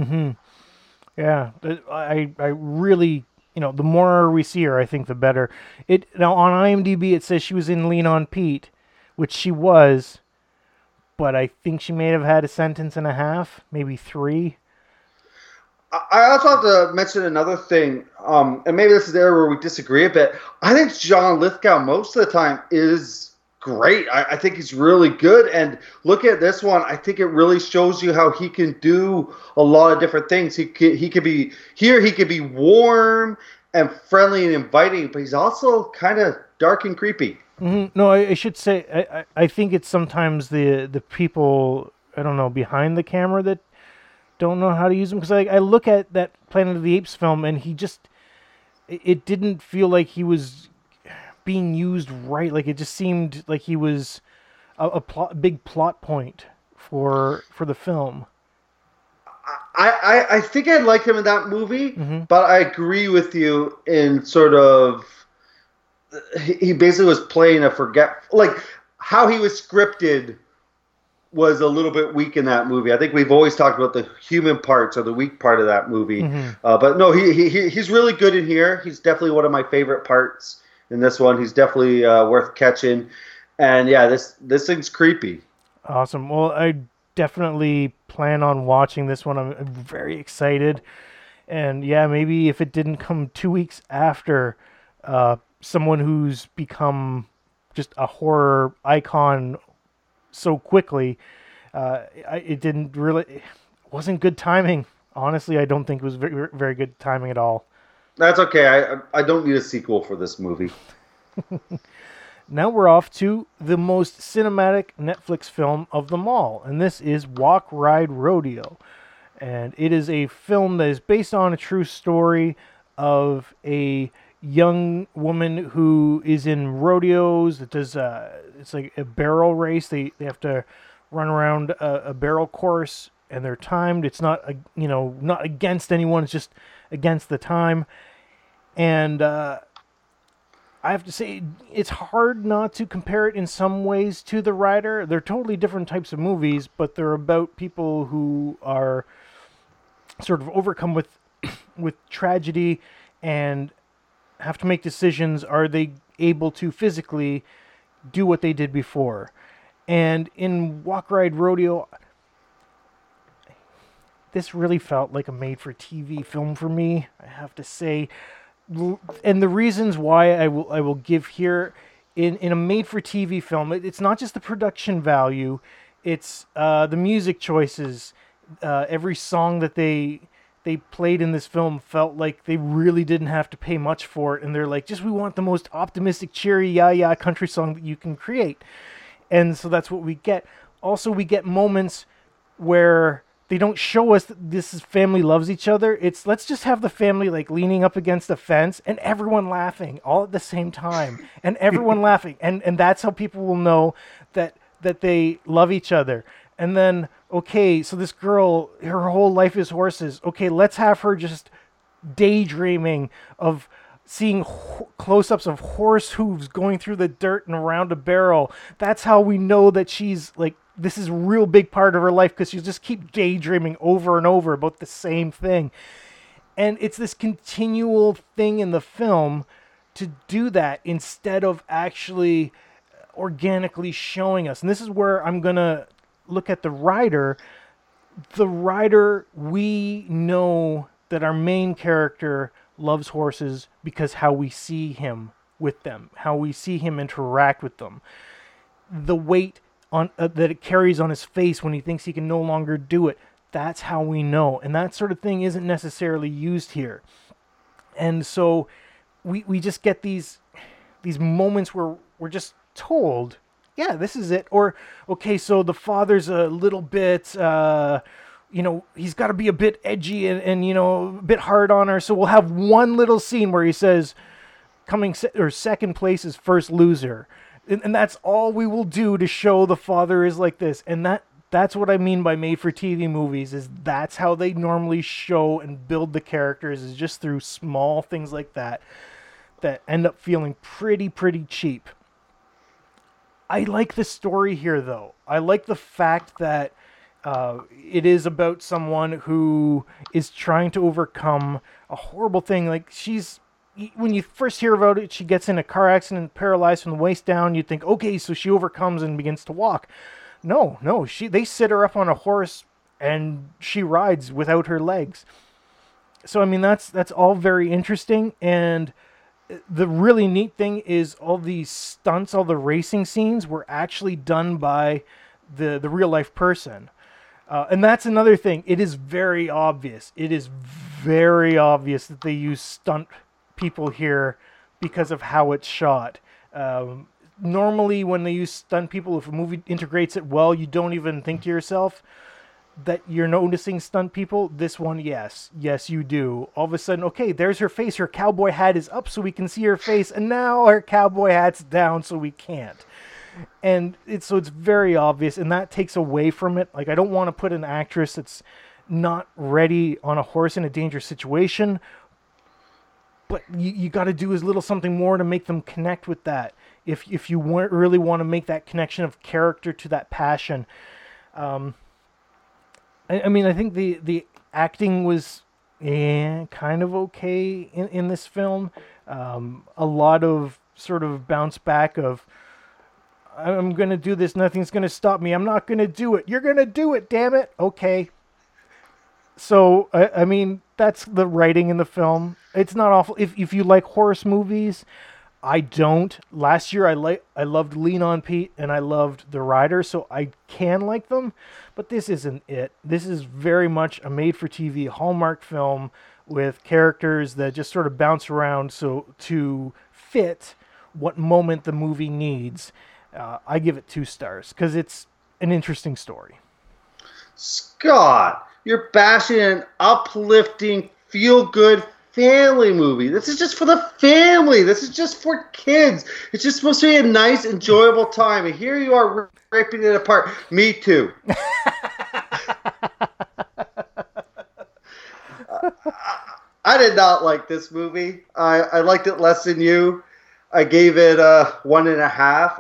Yeah, I really, the more we see her, I think the better. Now on IMDb it says she was in Lean on Pete, which she was, but I think she may have had a sentence and a half, maybe 3. I also have to mention another thing, and maybe this is the area where we disagree a bit. I think John Lithgow most of the time is great. I think he's really good. And look at this one. I think it really shows you how he can do a lot of different things. He could be here. He could be warm and friendly and inviting, but he's also kind of dark and creepy. Mm-hmm. No, I should say I think it's sometimes the people, I don't know, behind the camera that don't know how to use him, because I look at that Planet of the Apes film and it didn't feel like he was being used right. Like it just seemed like he was a big plot point for the film. I think I liked him in that movie, Mm-hmm. but I agree with you in sort of he basically was playing like how he was scripted was a little bit weak in that movie. I think we've always talked about the human parts or the weak part of that movie. Mm-hmm. But no, he's really good in here. He's definitely one of my favorite parts in this one. He's definitely worth catching. And yeah, this thing's creepy. Awesome. Well, I definitely plan on watching this one. I'm very excited. And yeah, maybe if it didn't come 2 weeks after someone who's become just a horror icon so quickly, it wasn't good timing. Honestly, I don't think it was very, very good timing at all. That's okay. I don't need a sequel for this movie. Now we're off to the most cinematic Netflix film of them all, and this is Walk, Ride, Rodeo. And it is a film that is based on a true story of a young woman who is in rodeos. It does it's like a barrel race. They have to run around a barrel course, and they're timed. It's not not against anyone. It's just against the time. And I have to say, it's hard not to compare it in some ways to The Rider. They're totally different types of movies, but they're about people who are sort of overcome with tragedy and have to make decisions. Are they able to physically do what they did before? And in Walk, Ride, Rodeo, this really felt like a made-for-TV film for me, I have to say. And the reasons why I will give here, in a made-for-TV film, it's not just the production value, it's the music choices. Every song that they played in this film felt like they really didn't have to pay much for it, and they're like, we want the most optimistic, cheery, yeah country song that you can create. And so that's what we get. Also, we get moments where they don't show us that family loves each other. It's, let's just have the family like leaning up against a fence and everyone laughing all at the same time, and everyone laughing, and that's how people will know that they love each other. And then, okay, so this girl, her whole life is horses. Okay, let's have her just daydreaming of seeing close-ups of horse hooves going through the dirt and around a barrel. That's how we know that she's like, this is a real big part of her life, because she just keep daydreaming over and over about the same thing. And it's this continual thing in the film to do that instead of actually organically showing us. And this is where I'm going to look at The Rider. The Rider, we know that our main character loves horses because how we see him with them, how we see him interact with them. The weight on that it carries on his face when he thinks he can no longer do it, that's how we know. And that sort of thing isn't necessarily used here. And so we just get these moments where we're just told, yeah, this is it. Or, okay, so the father's a little bit, he's got to be a bit edgy and a bit hard on her. So we'll have one little scene where he says, second place is first loser. And that's all we will do to show the father is like this. And that's what I mean by made-for-TV movies, is that's how they normally show and build the characters, is just through small things like that end up feeling pretty cheap. I like the story here, though. I like the fact that it is about someone who is trying to overcome a horrible thing. Like, when you first hear about it, she gets in a car accident, paralyzed from the waist down. You think, okay, so she overcomes and begins to walk. No. They sit her up on a horse and she rides without her legs. So I mean that's all very interesting, and the really neat thing is all these stunts, all the racing scenes were actually done by the real life person. And that's another thing. It is very obvious. It is very obvious that they use stunt people here because of how it's shot. Normally, when they use stunt people, if a movie integrates it well, you don't even think to yourself that you're noticing stunt people. This one, yes, you do. All of a sudden, okay, there's her face. Her cowboy hat is up so we can see her face, and now her cowboy hat's down so we can't. And it's very obvious, and that takes away from it. Like, I don't want to put an actress that's not ready on a horse in a dangerous situation, but you got to do a little something more to make them connect with that. If you really want to make that connection of character to that passion. I mean, I think the acting was kind of okay in this film. A lot of sort of bounce back of, I'm going to do this. Nothing's going to stop me. I'm not going to do it. You're going to do it, damn it. Okay. So, I mean, that's the writing in the film. It's not awful. If you like horse movies, I don't. Last year, I loved Lean on Pete, and I loved The Rider, so I can like them. But this isn't it. This is very much a made-for-TV Hallmark film with characters that just sort of bounce around so to fit what moment the movie needs. I give it 2 stars because it's an interesting story. Scott, you're bashing an uplifting, feel-good family movie. This is just for the family. This is just for kids. It's just supposed to be a nice, enjoyable time. And here you are ripping it apart. Me too. I did not like this movie. I liked it less than you. I gave it a 1.5.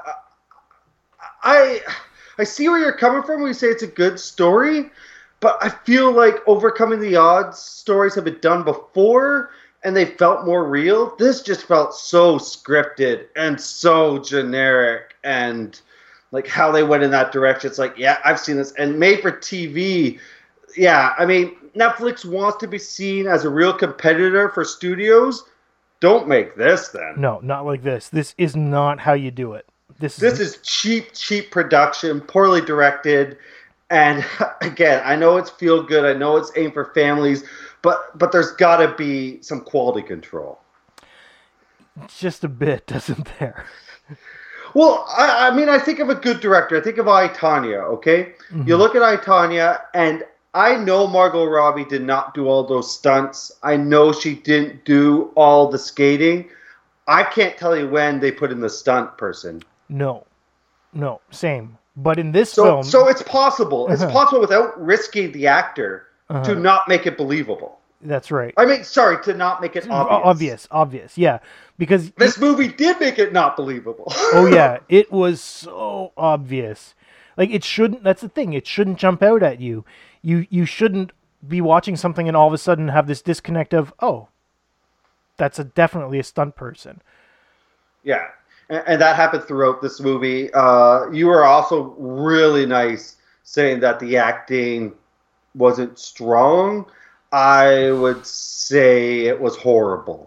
I see where you're coming from when you say it's a good story, but I feel like Overcoming the Odds stories have been done before, and they felt more real. This just felt so scripted and so generic, and like how they went in that direction. It's like, yeah, I've seen this. And made for TV, yeah, I mean, Netflix wants to be seen as a real competitor for studios. Don't make this then. No, not like this. This is not how you do it. This is cheap production, poorly directed. And again, I know it's feel good. I know it's aimed for families, but there's got to be some quality control. Just a bit, doesn't there? Well, I mean, I think of a good director. I think of I, Tonya, okay? Mm-hmm. You look at I, Tonya, and I know Margot Robbie did not do all those stunts. I know she didn't do all the skating. I can't tell you when they put in the stunt person. No, same. But in this film... So it's possible. It's possible without risking the actor to not make it believable. That's right. I mean, sorry, to not make it obvious. Obvious, yeah. Because... This movie did make it not believable. Oh, yeah. It was so obvious. Like, it shouldn't... That's the thing. It shouldn't jump out at you. You shouldn't be watching something and all of a sudden have this disconnect of, oh, that's definitely a stunt person. Yeah. And that happened throughout this movie. You were also really nice saying that the acting wasn't strong. I would say it was horrible.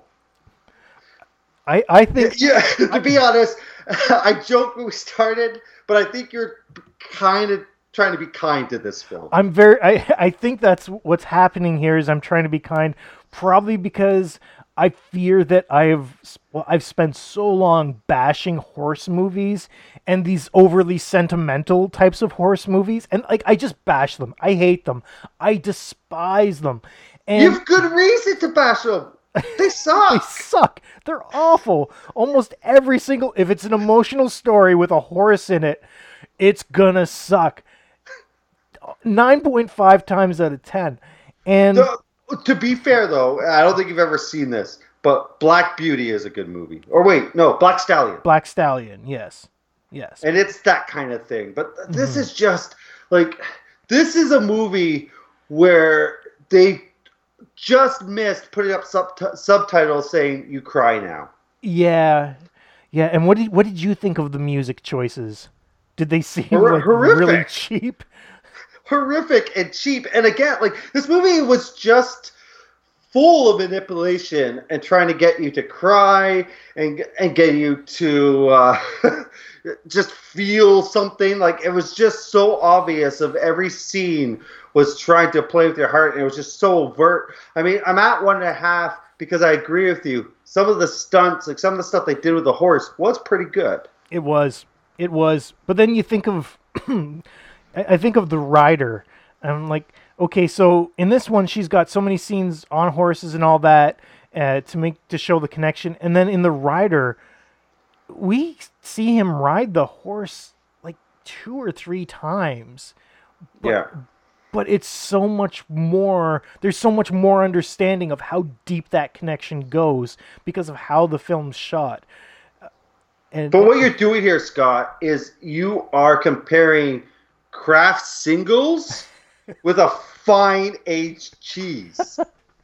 I think... Yeah, to be honest, I joked when we started, but I think you're kind of trying to be kind to this film. I think that's what's happening here is I'm trying to be kind, probably because I fear that I've spent so long bashing horse movies and these overly sentimental types of horse movies, and like I just bash them. I hate them. I despise them. And you have good reason to bash them. They suck. They suck. They're awful. Almost every single, if it's an emotional story with a horse in it, it's gonna suck. 9.5 times out of 10. And to be fair, though, I don't think you've ever seen this, but Black Beauty is a good movie. Or wait, no, Black Stallion. Black Stallion, yes. And it's that kind of thing. But this is just, like, this is a movie where they just missed putting up subtitles saying, "You cry now." Yeah. And what did you think of the music choices? Did they seem like really cheap? Horrific and cheap. And again, like, this movie was just full of manipulation and trying to get you to cry and get you to just feel something. Like, it was just so obvious of every scene was trying to play with your heart, and it was just so overt. I mean, I'm at 1.5 because I agree with you. Some of the stunts, like some of the stuff they did with the horse, was pretty good. It was. But then you think of, I think of the rider. I'm like, okay, so in this one, she's got so many scenes on horses and all that to show the connection. And then in the rider, we see him ride the horse like 2 or 3 times. But it's so much more. There's so much more understanding of how deep that connection goes because of how the film's shot. But what you're doing here, Scott, is you are comparing Kraft singles with a fine aged cheese.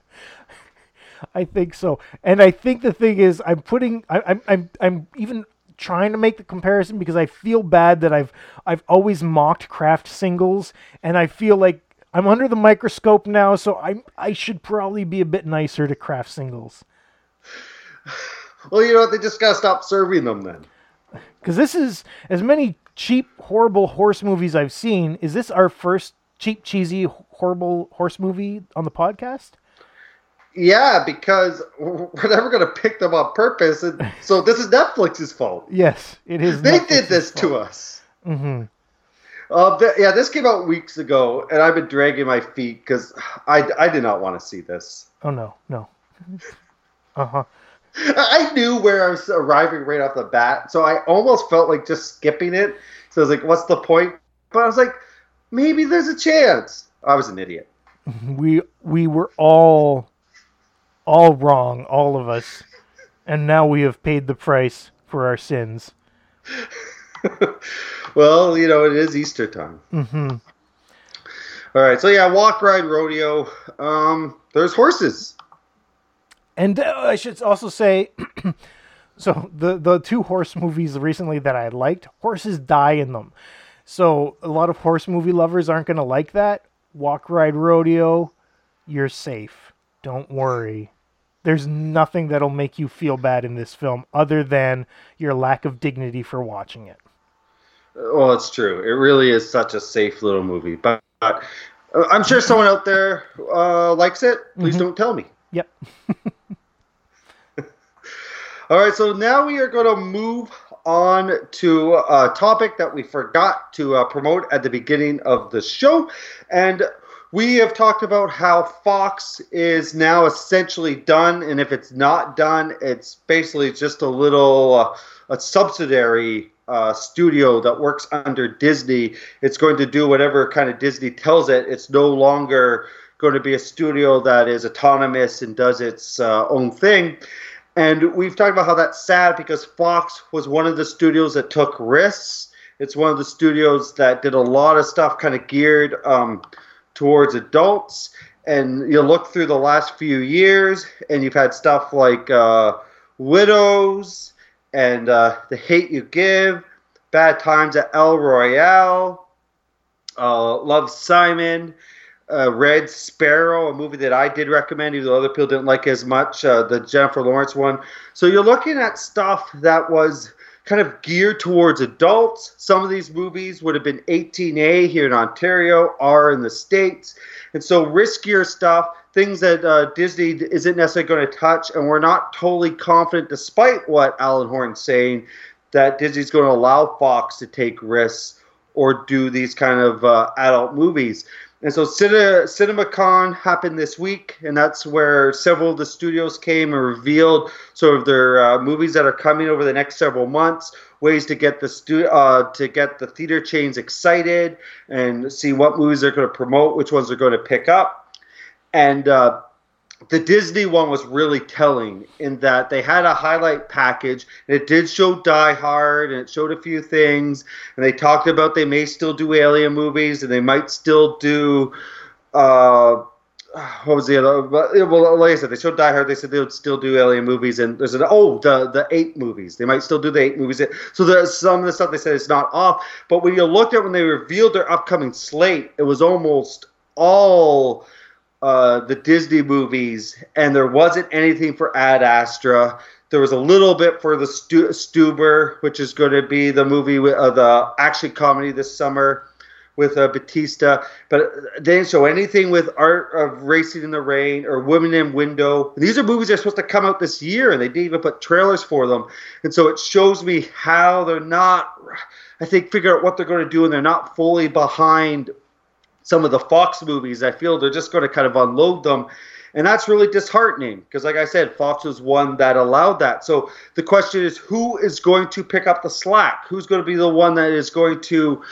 I think so, and I think the thing is, I'm even trying to make the comparison because I feel bad that I've always mocked Kraft singles, and I feel like I'm under the microscope now, so I should probably be a bit nicer to Kraft singles. Well, you know what? They just gotta stop serving them then. Because this is, as many cheap, horrible horse movies I've seen, is this our first cheap, cheesy, horrible horse movie on the podcast? Yeah, because we're never going to pick them on purpose, and so this is Netflix's fault. Yes, it is. They did this to us. Mm-hmm. This came out weeks ago, and I've been dragging my feet because I did not want to see this. Oh, no. Uh-huh. I knew where I was arriving right off the bat, so I almost felt like just skipping it. So I was like, what's the point? But I was like, maybe there's a chance. I was an idiot. We were all wrong, all of us. And now we have paid the price for our sins. Well, you know, it is Easter time. Mm-hmm. All right, so yeah, Walk, Ride, Rodeo. There's horses. And I should also say, so the 2 horse movies recently that I liked, horses die in them. So a lot of horse movie lovers aren't going to like that. Walk, Ride, Rodeo, you're safe. Don't worry. There's nothing that'll make you feel bad in this film other than your lack of dignity for watching it. Well, it's true. It really is such a safe little movie. But I'm sure someone out there likes it. Please don't tell me. Yep. All right, so now we are going to move on to a topic that we forgot to promote at the beginning of the show. And we have talked about how Fox is now essentially done. And if it's not done, it's basically just a little a subsidiary studio that works under Disney. It's going to do whatever kind of Disney tells it. It's no longer going to be a studio that is autonomous and does its own thing. And we've talked about how that's sad because Fox was one of the studios that took risks. It's one of the studios that did a lot of stuff kind of geared towards adults. And you look through the last few years, and you've had stuff like Widows and The Hate You Give, Bad Times at El Royale, Love, Simon, Red Sparrow, a movie that I did recommend, even though other people didn't like as much, the Jennifer Lawrence one. So you're looking at stuff that was kind of geared towards adults. Some of these movies would have been 18A here in Ontario, R in the States. And so riskier stuff, things that Disney isn't necessarily going to touch, and we're not totally confident, despite what Alan Horn's saying, that Disney's going to allow Fox to take risks or do these kind of adult movies. And so CinemaCon happened this week, and that's where several of the studios came and revealed sort of their movies that are coming over the next several months, ways to get the theater chains excited and see what movies they're going to promote, which ones they're going to pick up. And the Disney one was really telling in that they had a highlight package, and it did show Die Hard, and it showed a few things, and they talked about they may still do Alien movies, and they might still do what was the other? Well, like I said, they showed Die Hard. They said they would still do Alien movies, and there's the 8 movies. They might still do the 8 movies. So there's some of the stuff they said it's not off. But when you looked at when they revealed their upcoming slate, it was almost all the Disney movies, and there wasn't anything for Ad Astra. There was a little bit for the Stuber, which is going to be the movie with the action comedy this summer with Batista, but they didn't show anything with Art of Racing in the Rain or Women in Window. These are movies that are supposed to come out this year, and they didn't even put trailers for them. And so it shows me how they're not, I think, figure out what they're going to do, and they're not fully behind some of the Fox movies. I feel they're just going to kind of unload them. And that's really disheartening because, like I said, Fox was one that allowed that. So the question is, who is going to pick up the slack? Who's going to be the one that is going to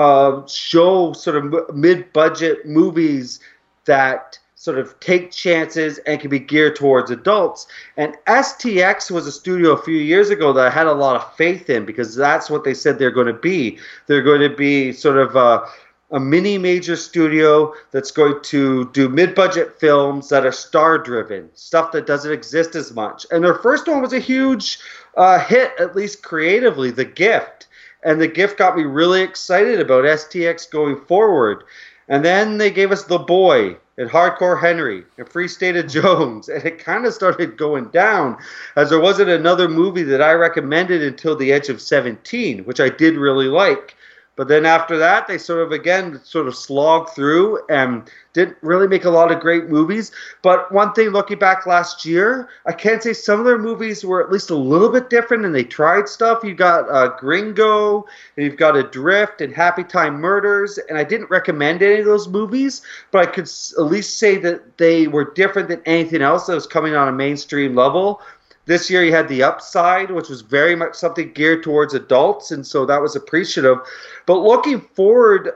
show sort of mid-budget movies that sort of take chances and can be geared towards adults? And STX was a studio a few years ago that I had a lot of faith in because that's what they said they're going to be. They're going to be sort of a mini major studio that's going to do mid-budget films that are star-driven, stuff that doesn't exist as much. And their first one was a huge hit, at least creatively, The Gift. And The Gift got me really excited about STX going forward. And then they gave us The Boy and Hardcore Henry and Free State of Jones. And it kind of started going down as there wasn't another movie that I recommended until The Edge of 17, which I did really like. But then after that, they sort of slogged through and didn't really make a lot of great movies. But one thing, looking back last year, I can say some of their movies were at least a little bit different, and they tried stuff. You got Gringo, and you've got Adrift, and Happy Time Murders. And I didn't recommend any of those movies, but I could at least say that they were different than anything else that was coming on a mainstream level. This year you had The Upside, which was very much something geared towards adults, and so that was appreciative. But looking forward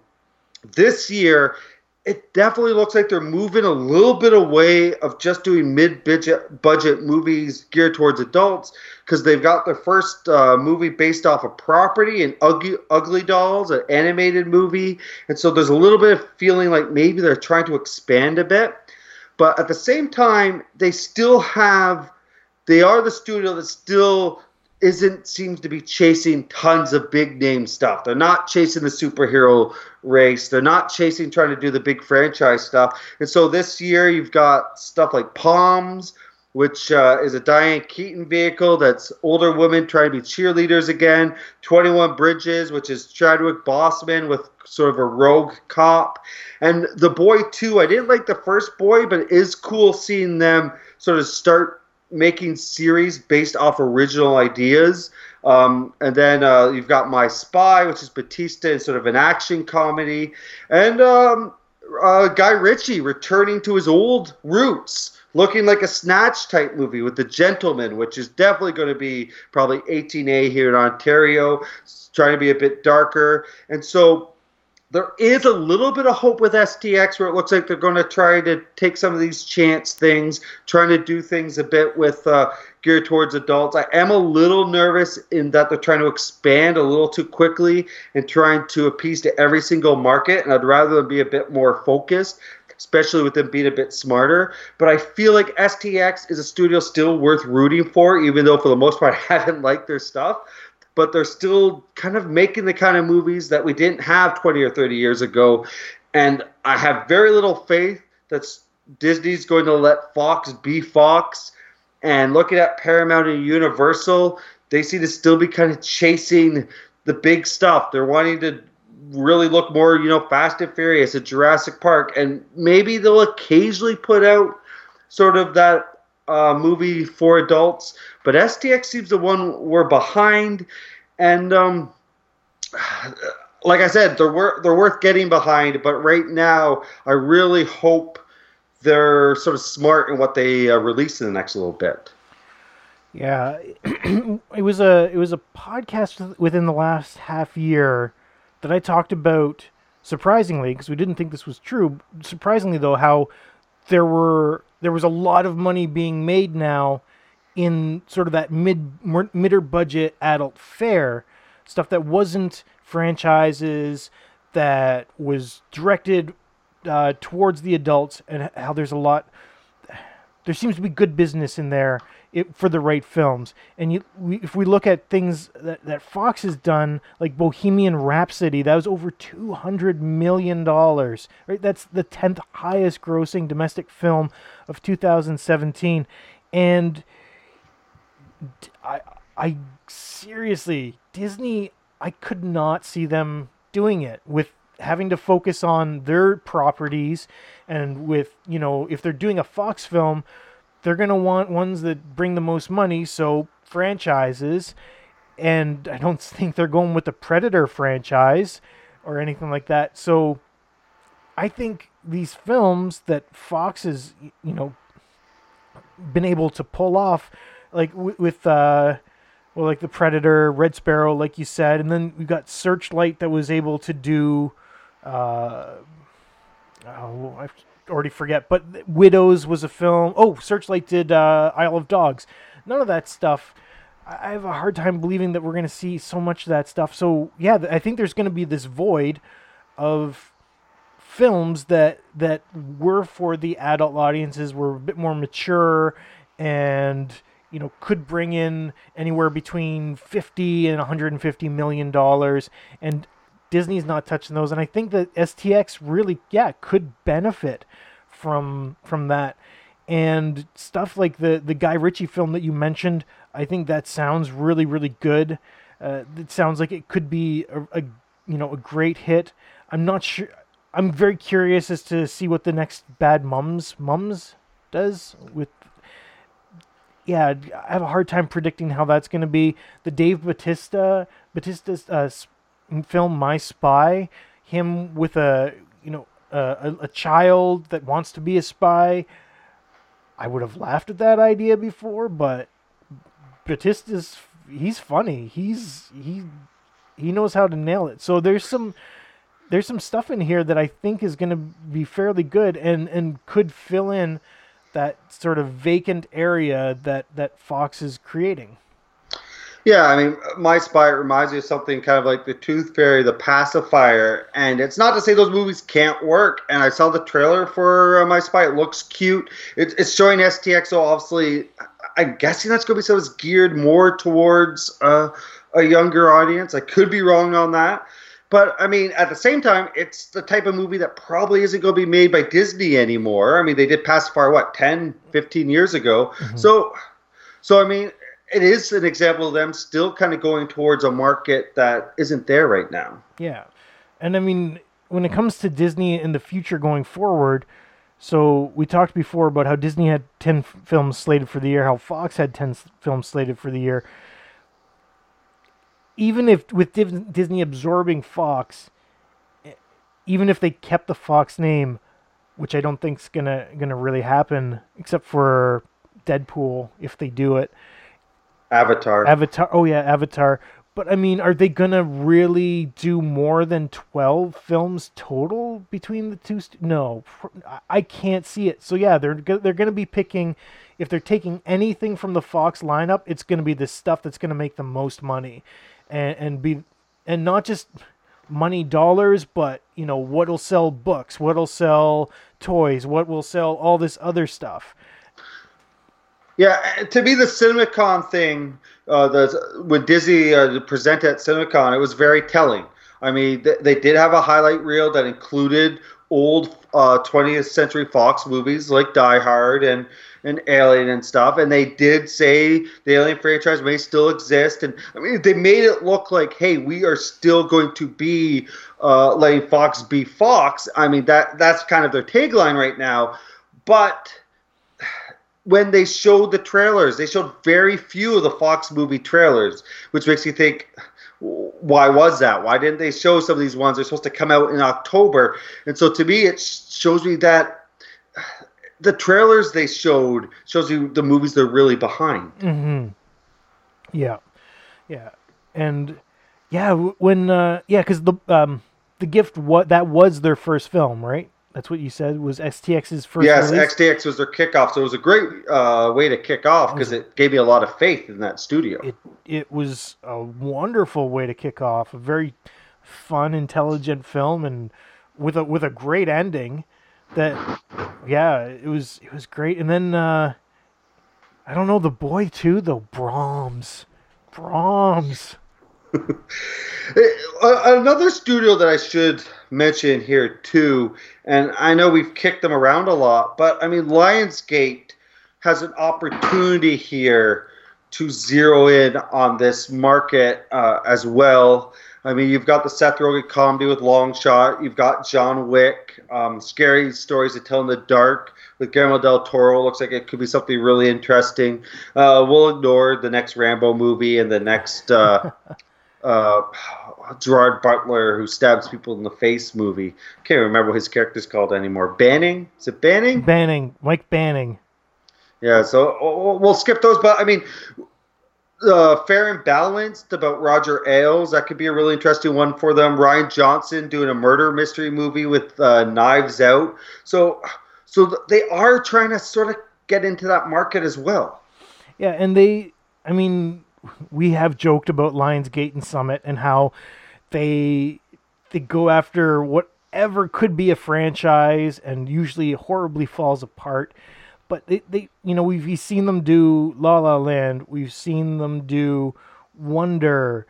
this year, it definitely looks like they're moving a little bit away of just doing mid-budget movies geared towards adults because they've got their first movie based off a property, an Ugly Dolls, an animated movie. And so there's a little bit of feeling like maybe they're trying to expand a bit. But at the same time, they are the studio that still seems to be chasing tons of big name stuff. They're not chasing the superhero race. They're not trying to do the big franchise stuff. And so this year you've got stuff like Palms, which is a Diane Keaton vehicle that's older women trying to be cheerleaders again. 21 Bridges, which is Chadwick Boseman with sort of a rogue cop. And The Boy 2, I didn't like the first Boy, but it is cool seeing them sort of start making series based off original ideas. And then you've got My Spy, which is Batista in sort of an action comedy. And Guy Ritchie returning to his old roots, looking like a Snatch type movie with The Gentleman, which is definitely going to be probably 18A here in Ontario. It's trying to be a bit darker. And so there is a little bit of hope with STX where it looks like they're going to try to take some of these chance things, trying to do things a bit with geared towards adults. I am a little nervous in that they're trying to expand a little too quickly and trying to appease to every single market, and I'd rather them be a bit more focused, especially with them being a bit smarter. But I feel like STX is a studio still worth rooting for, even though for the most part I haven't liked their stuff. But they're still kind of making the kind of movies that we didn't have 20 or 30 years ago. And I have very little faith that Disney's going to let Fox be Fox. And looking at Paramount and Universal, they seem to still be kind of chasing the big stuff. They're wanting to really look more, Fast and Furious and Jurassic Park. And maybe they'll occasionally put out sort of that movie for adults, but STX seems the one we're behind, and like I said, they're worth getting behind. But right now, I really hope they're sort of smart in what they release in the next little bit. Yeah, it was a podcast within the last half year that I talked about, surprisingly, because we didn't think this was true. Surprisingly, though, how there was a lot of money being made now in sort of that midder budget adult fare stuff that wasn't franchises, that was directed towards the adults, and how there's a lot. There seems to be good business in there for the right films. And if we look at things that Fox has done, like Bohemian Rhapsody, that was over $200 million, right? That's the 10th highest grossing domestic film of 2017. And I seriously, Disney, I could not see them doing it with having to focus on their properties, and with, if they're doing a Fox film, they're going to want ones that bring the most money, so franchises, and I don't think they're going with the Predator franchise or anything like that. So I think these films that Fox has, been able to pull off, like with like the Predator, Red Sparrow, like you said, and then we got Searchlight that was able to do I already forget, but Widows was a film. Oh, Searchlight did Isle of Dogs. None of that stuff. I have a hard time believing that we're going to see so much of that stuff. So yeah, I think there's going to be this void of films that were for the adult audiences, were a bit more mature, and could bring in anywhere between $50 and $150 million, and Disney's not touching those. And I think that STX really, could benefit from that. And stuff like the Guy Ritchie film that you mentioned, I think that sounds really, really good. It sounds like it could be a great hit. I'm not sure. I'm very curious as to see what the next Bad Mums does with. Yeah, I have a hard time predicting how that's going to be. The Dave Bautista's film My Spy, him with a child that wants to be a spy. I would have laughed at that idea before, but he's funny. He knows how to nail it. So there's some stuff in here that I think is going to be fairly good and could fill in that sort of vacant area that Fox is creating. Yeah, I mean, My Spy reminds me of something kind of like The Tooth Fairy, The Pacifier, and it's not to say those movies can't work. And I saw the trailer for My Spy; it looks cute. It's showing STX, so obviously, I'm guessing that's going to be something that's geared more towards a younger audience. I could be wrong on that, but I mean, at the same time, it's the type of movie that probably isn't going to be made by Disney anymore. I mean, they did Pacifier 10, 15 years ago, mm-hmm. So I mean. It is an example of them still kind of going towards a market that isn't there right now. Yeah. And I mean, when it comes to Disney in the future going forward, so we talked before about how Disney had 10 films slated for the year, how Fox had 10 films slated for the year. Even if with Disney absorbing Fox, even if they kept the Fox name, which I don't think is gonna really happen, except for Deadpool if they do it. Avatar. Oh yeah, Avatar. But I mean, are they gonna really do more than 12 films total between the two? No, I can't see it. So yeah, they're gonna be picking. If they're taking anything from the Fox lineup, it's gonna be the stuff that's gonna make the most money, and not just money dollars, but what'll sell books, what'll sell toys, what will sell all this other stuff. Yeah, to me, the CinemaCon thing, when Disney presented at CinemaCon, it was very telling. I mean, they did have a highlight reel that included old 20th Century Fox movies like Die Hard and Alien and stuff, and they did say the Alien franchise may still exist. And I mean, they made it look like, hey, we are still going to be letting Fox be Fox. I mean, that's kind of their tagline right now, but. When they showed the trailers, they showed very few of the Fox movie trailers, which makes you think, why was that? Why didn't they show some of these ones? They're supposed to come out in October. And so to me, it shows me that the trailers they shows you the movies they're really behind. Mm-hmm. Yeah. Yeah. And yeah, when, because the Gift, that was their first film, right? That's what you said was STX's first release? Yes, STX was their kickoff, so it was a great way to kick off because it gave me a lot of faith in that studio. It was a wonderful way to kick off, a very fun, intelligent film, and with a great ending. That yeah, it was great. And then I don't know, the boy too though, Brahms. Another studio that I should mention here too, and I know we've kicked them around a lot, but I mean Lionsgate has an opportunity here to zero in on this market as well. I mean, you've got the Seth Rogen comedy with Long Shot. You've got John Wick, Scary Stories to Tell in the Dark with Guillermo del Toro. Looks like it could be something really interesting. We'll ignore the next Rambo movie and the next Gerard Butler who stabs people in the face movie. Can't remember what his character's called anymore. Banning? Is it Banning? Banning. Mike Banning. Yeah, so we'll skip those. But, I mean, Fair and Balanced about Roger Ailes, that could be a really interesting one for them. Rian Johnson doing a murder mystery movie with Knives Out. So they are trying to sort of get into that market as well. Yeah, and we have joked about Lionsgate and Summit and how they go after whatever could be a franchise and usually horribly falls apart. But they we've seen them do La La Land, we've seen them do Wonder,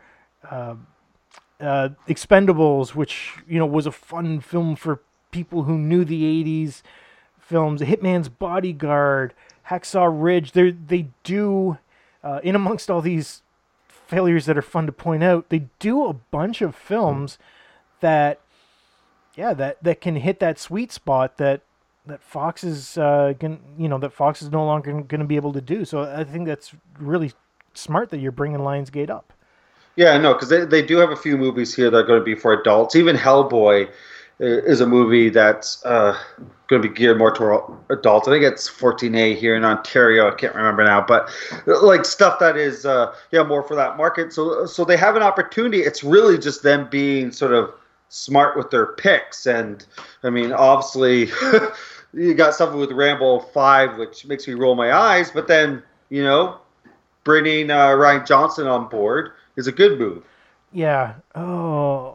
Expendables, which was a fun film for people who knew the '80s films. Hitman's Bodyguard, Hacksaw Ridge. They do in amongst all these failures that are fun to point out, they do a bunch of films that can hit that sweet spot that Fox is Fox is no longer going to be able to do. So I think that's really smart that you're bringing Lionsgate up. Yeah, no, because they do have a few movies here that are going to be for adults. Even Hellboy is a movie that's going to be geared more toward adults. I think it's 14A here in Ontario. I can't remember now, but like stuff that is more for that market. So they have an opportunity. It's really just them being sort of smart with their picks. And I mean, obviously, you got something with Rambo 5, which makes me roll my eyes. But then bringing Rian Johnson on board is a good move. Yeah. Oh,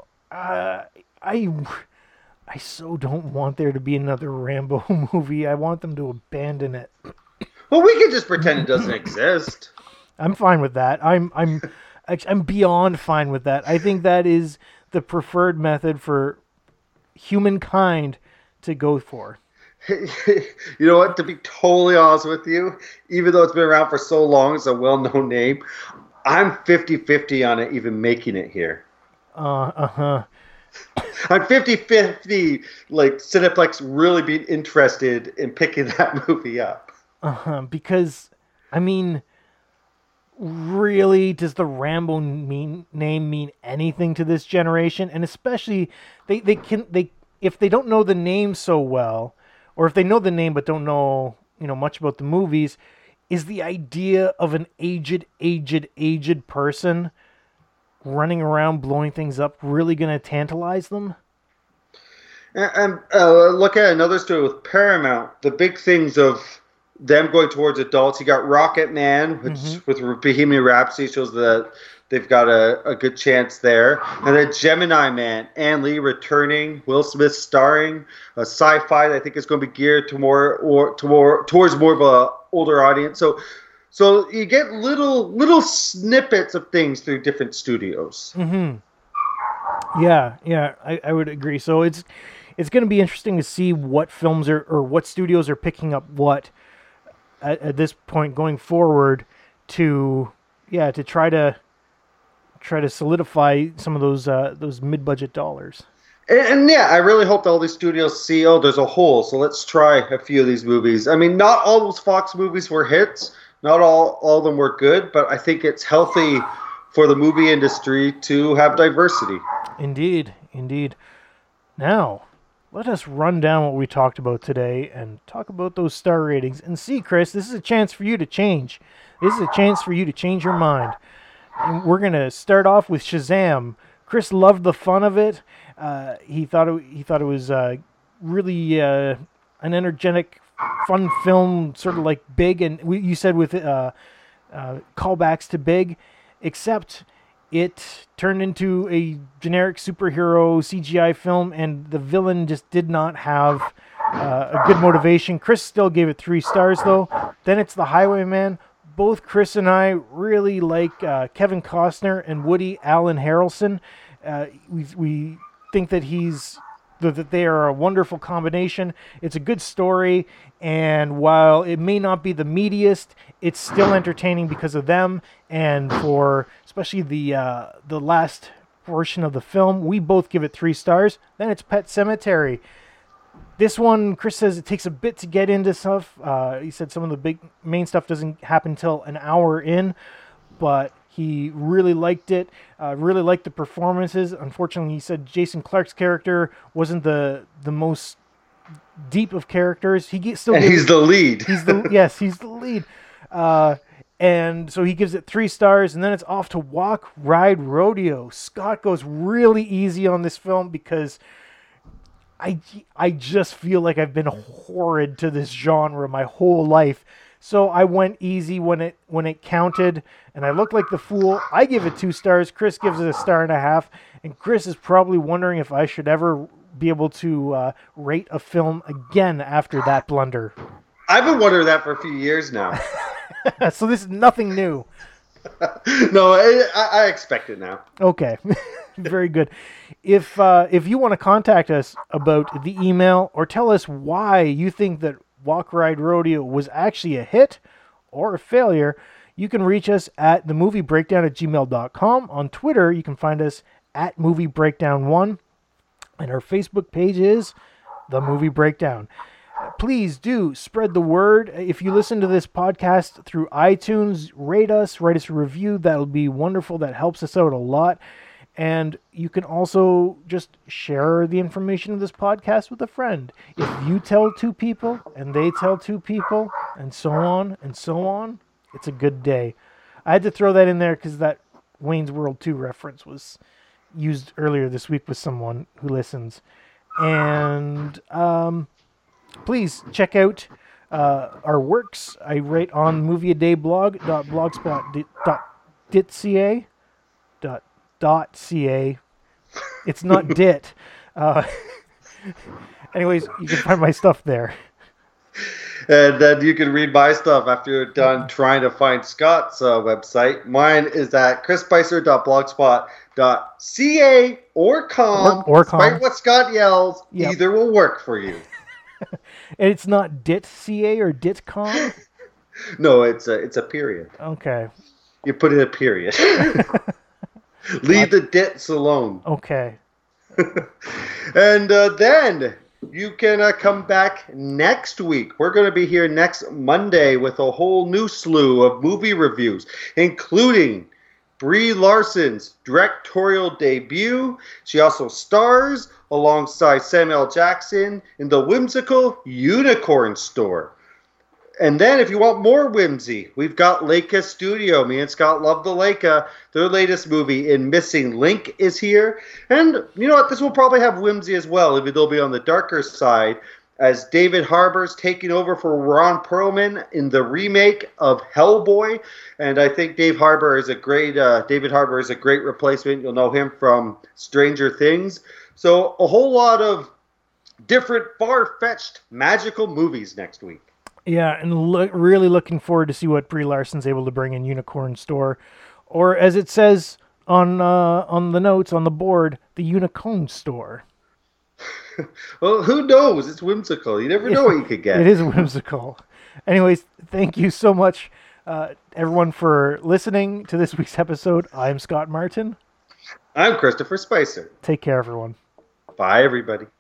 I so don't want there to be another Rambo movie. I want them to abandon it. Well, we can just pretend it doesn't exist. I'm fine with that. I'm beyond fine with that. I think that is the preferred method for humankind to go for. You know what? To be totally honest with you, even though it's been around for so long, it's a well-known name, I'm 50-50 on it even making it here. I'm 50-50, like Cineplex really being interested in picking that movie up. Because, I mean, really, does the Rambo name mean anything to this generation? And especially, they if they don't know the name so well, or if they know the name but don't know much about the movies, is the idea of an aged person running around blowing things up really going to tantalize them? And look at another story with Paramount. The big things of them going towards adults. You got Rocket Man, which with Bohemian Rhapsody shows that they've got a good chance there. And then Gemini Man, Ann Lee returning, Will Smith starring, a sci-fi that I think is going to be geared to towards more of a older audience. So you get little snippets of things through different studios. Mm-hmm. Yeah, I would agree. So it's going to be interesting to see what films or what studios are picking up what at this point going forward to try to solidify some of those mid-budget dollars. And I really hope that all these studios see, there's a hole, so let's try a few of these movies. I mean, not all those Fox movies were hits. Not all of them were good, but I think it's healthy for the movie industry to have diversity. Indeed. Now, let us run down what we talked about today and talk about those star ratings. And see, Chris, this is a chance for you to change. This is a chance for you to change your mind. And we're going to start off with Shazam. Chris loved the fun of it. He thought it was really an energetic, fun film, sort of like Big, and you said with callbacks to Big, except it turned into a generic superhero CGI film, and the villain just did not have a good motivation. Chris still gave it 3 stars, though. Then it's The Highwayman. Both Chris and I really like Kevin Costner and Woody Allen Harrelson. We think that that they are a wonderful combination. It's a good story, and while it may not be the meatiest, it's still entertaining because of them, and for especially the last portion of the film, we both give it 3 stars. Then it's Pet Sematary. This one, Chris says it takes a bit to get into stuff. He said some of the main stuff doesn't happen until an hour in, but he really liked it, really liked the performances. Unfortunately, he said Jason Clarke's character wasn't the most deep of characters. He's the lead. He's the lead. And so he gives it 3 stars, and then it's off to Walk, Ride, Rodeo. Scott goes really easy on this film because I just feel like I've been horrid to this genre my whole life. So I went easy when it counted, and I looked like the fool. I give it 2 stars. Chris gives it 1.5 stars, and Chris is probably wondering if I should ever be able to rate a film again after that blunder. I've been wondering that for a few years now. So this is nothing new. No, I expect it now. Okay, very good. If you want to contact us about the email or tell us why you think that Walk, Ride, Rodeo was actually a hit or a failure, you can reach us at themoviebreakdown@gmail.com. On Twitter, you can find us at moviebreakdown1, and our Facebook page is The Movie Breakdown. Please do spread the word. If you listen to this podcast through iTunes, rate us, write us a review. That'll be wonderful. That helps us out a lot. And you can also just share the information of this podcast with a friend. If you tell 2 people and they tell 2 people and so on, it's a good day. I had to throw that in there because that Wayne's World 2 reference was used earlier this week with someone who listens. And please check out our works. I write on movieadayblog.blogspot.ca. It's not dit. Anyways, you can find my stuff there. And then you can read my stuff after you're done trying to find Scott's website. Mine is at chrisspicer.blogspot.ca or com. Or com. Despite what Scott yells, Yep. Either will work for you. And it's not dit.ca or dit.com? No, it's a period. Okay. You put in a period. Leave the dits alone. Okay. And then you can come back next week. We're going to be here next Monday with a whole new slew of movie reviews, including Brie Larson's directorial debut. She also stars alongside Samuel L. Jackson in the whimsical Unicorn Store. And then if you want more whimsy, we've got Leica Studio. Me and Scott love the Leica. Their latest movie in Missing Link is here. And you know what? This will probably have whimsy as well, even though it'll be on the darker side, as David Harbour's taking over for Ron Perlman in the remake of Hellboy. And I think David Harbour is a great replacement. You'll know him from Stranger Things. So a whole lot of different far-fetched magical movies next week. Yeah, and really looking forward to see what Brie Larson's able to bring in Unicorn Store, or as it says on the notes on the board, the Unicorn Store. Well, who knows? It's whimsical. You never know what you could get. It is whimsical. Anyways, thank you so much, everyone, for listening to this week's episode. I'm Scott Martin. I'm Christopher Spicer. Take care, everyone. Bye, everybody.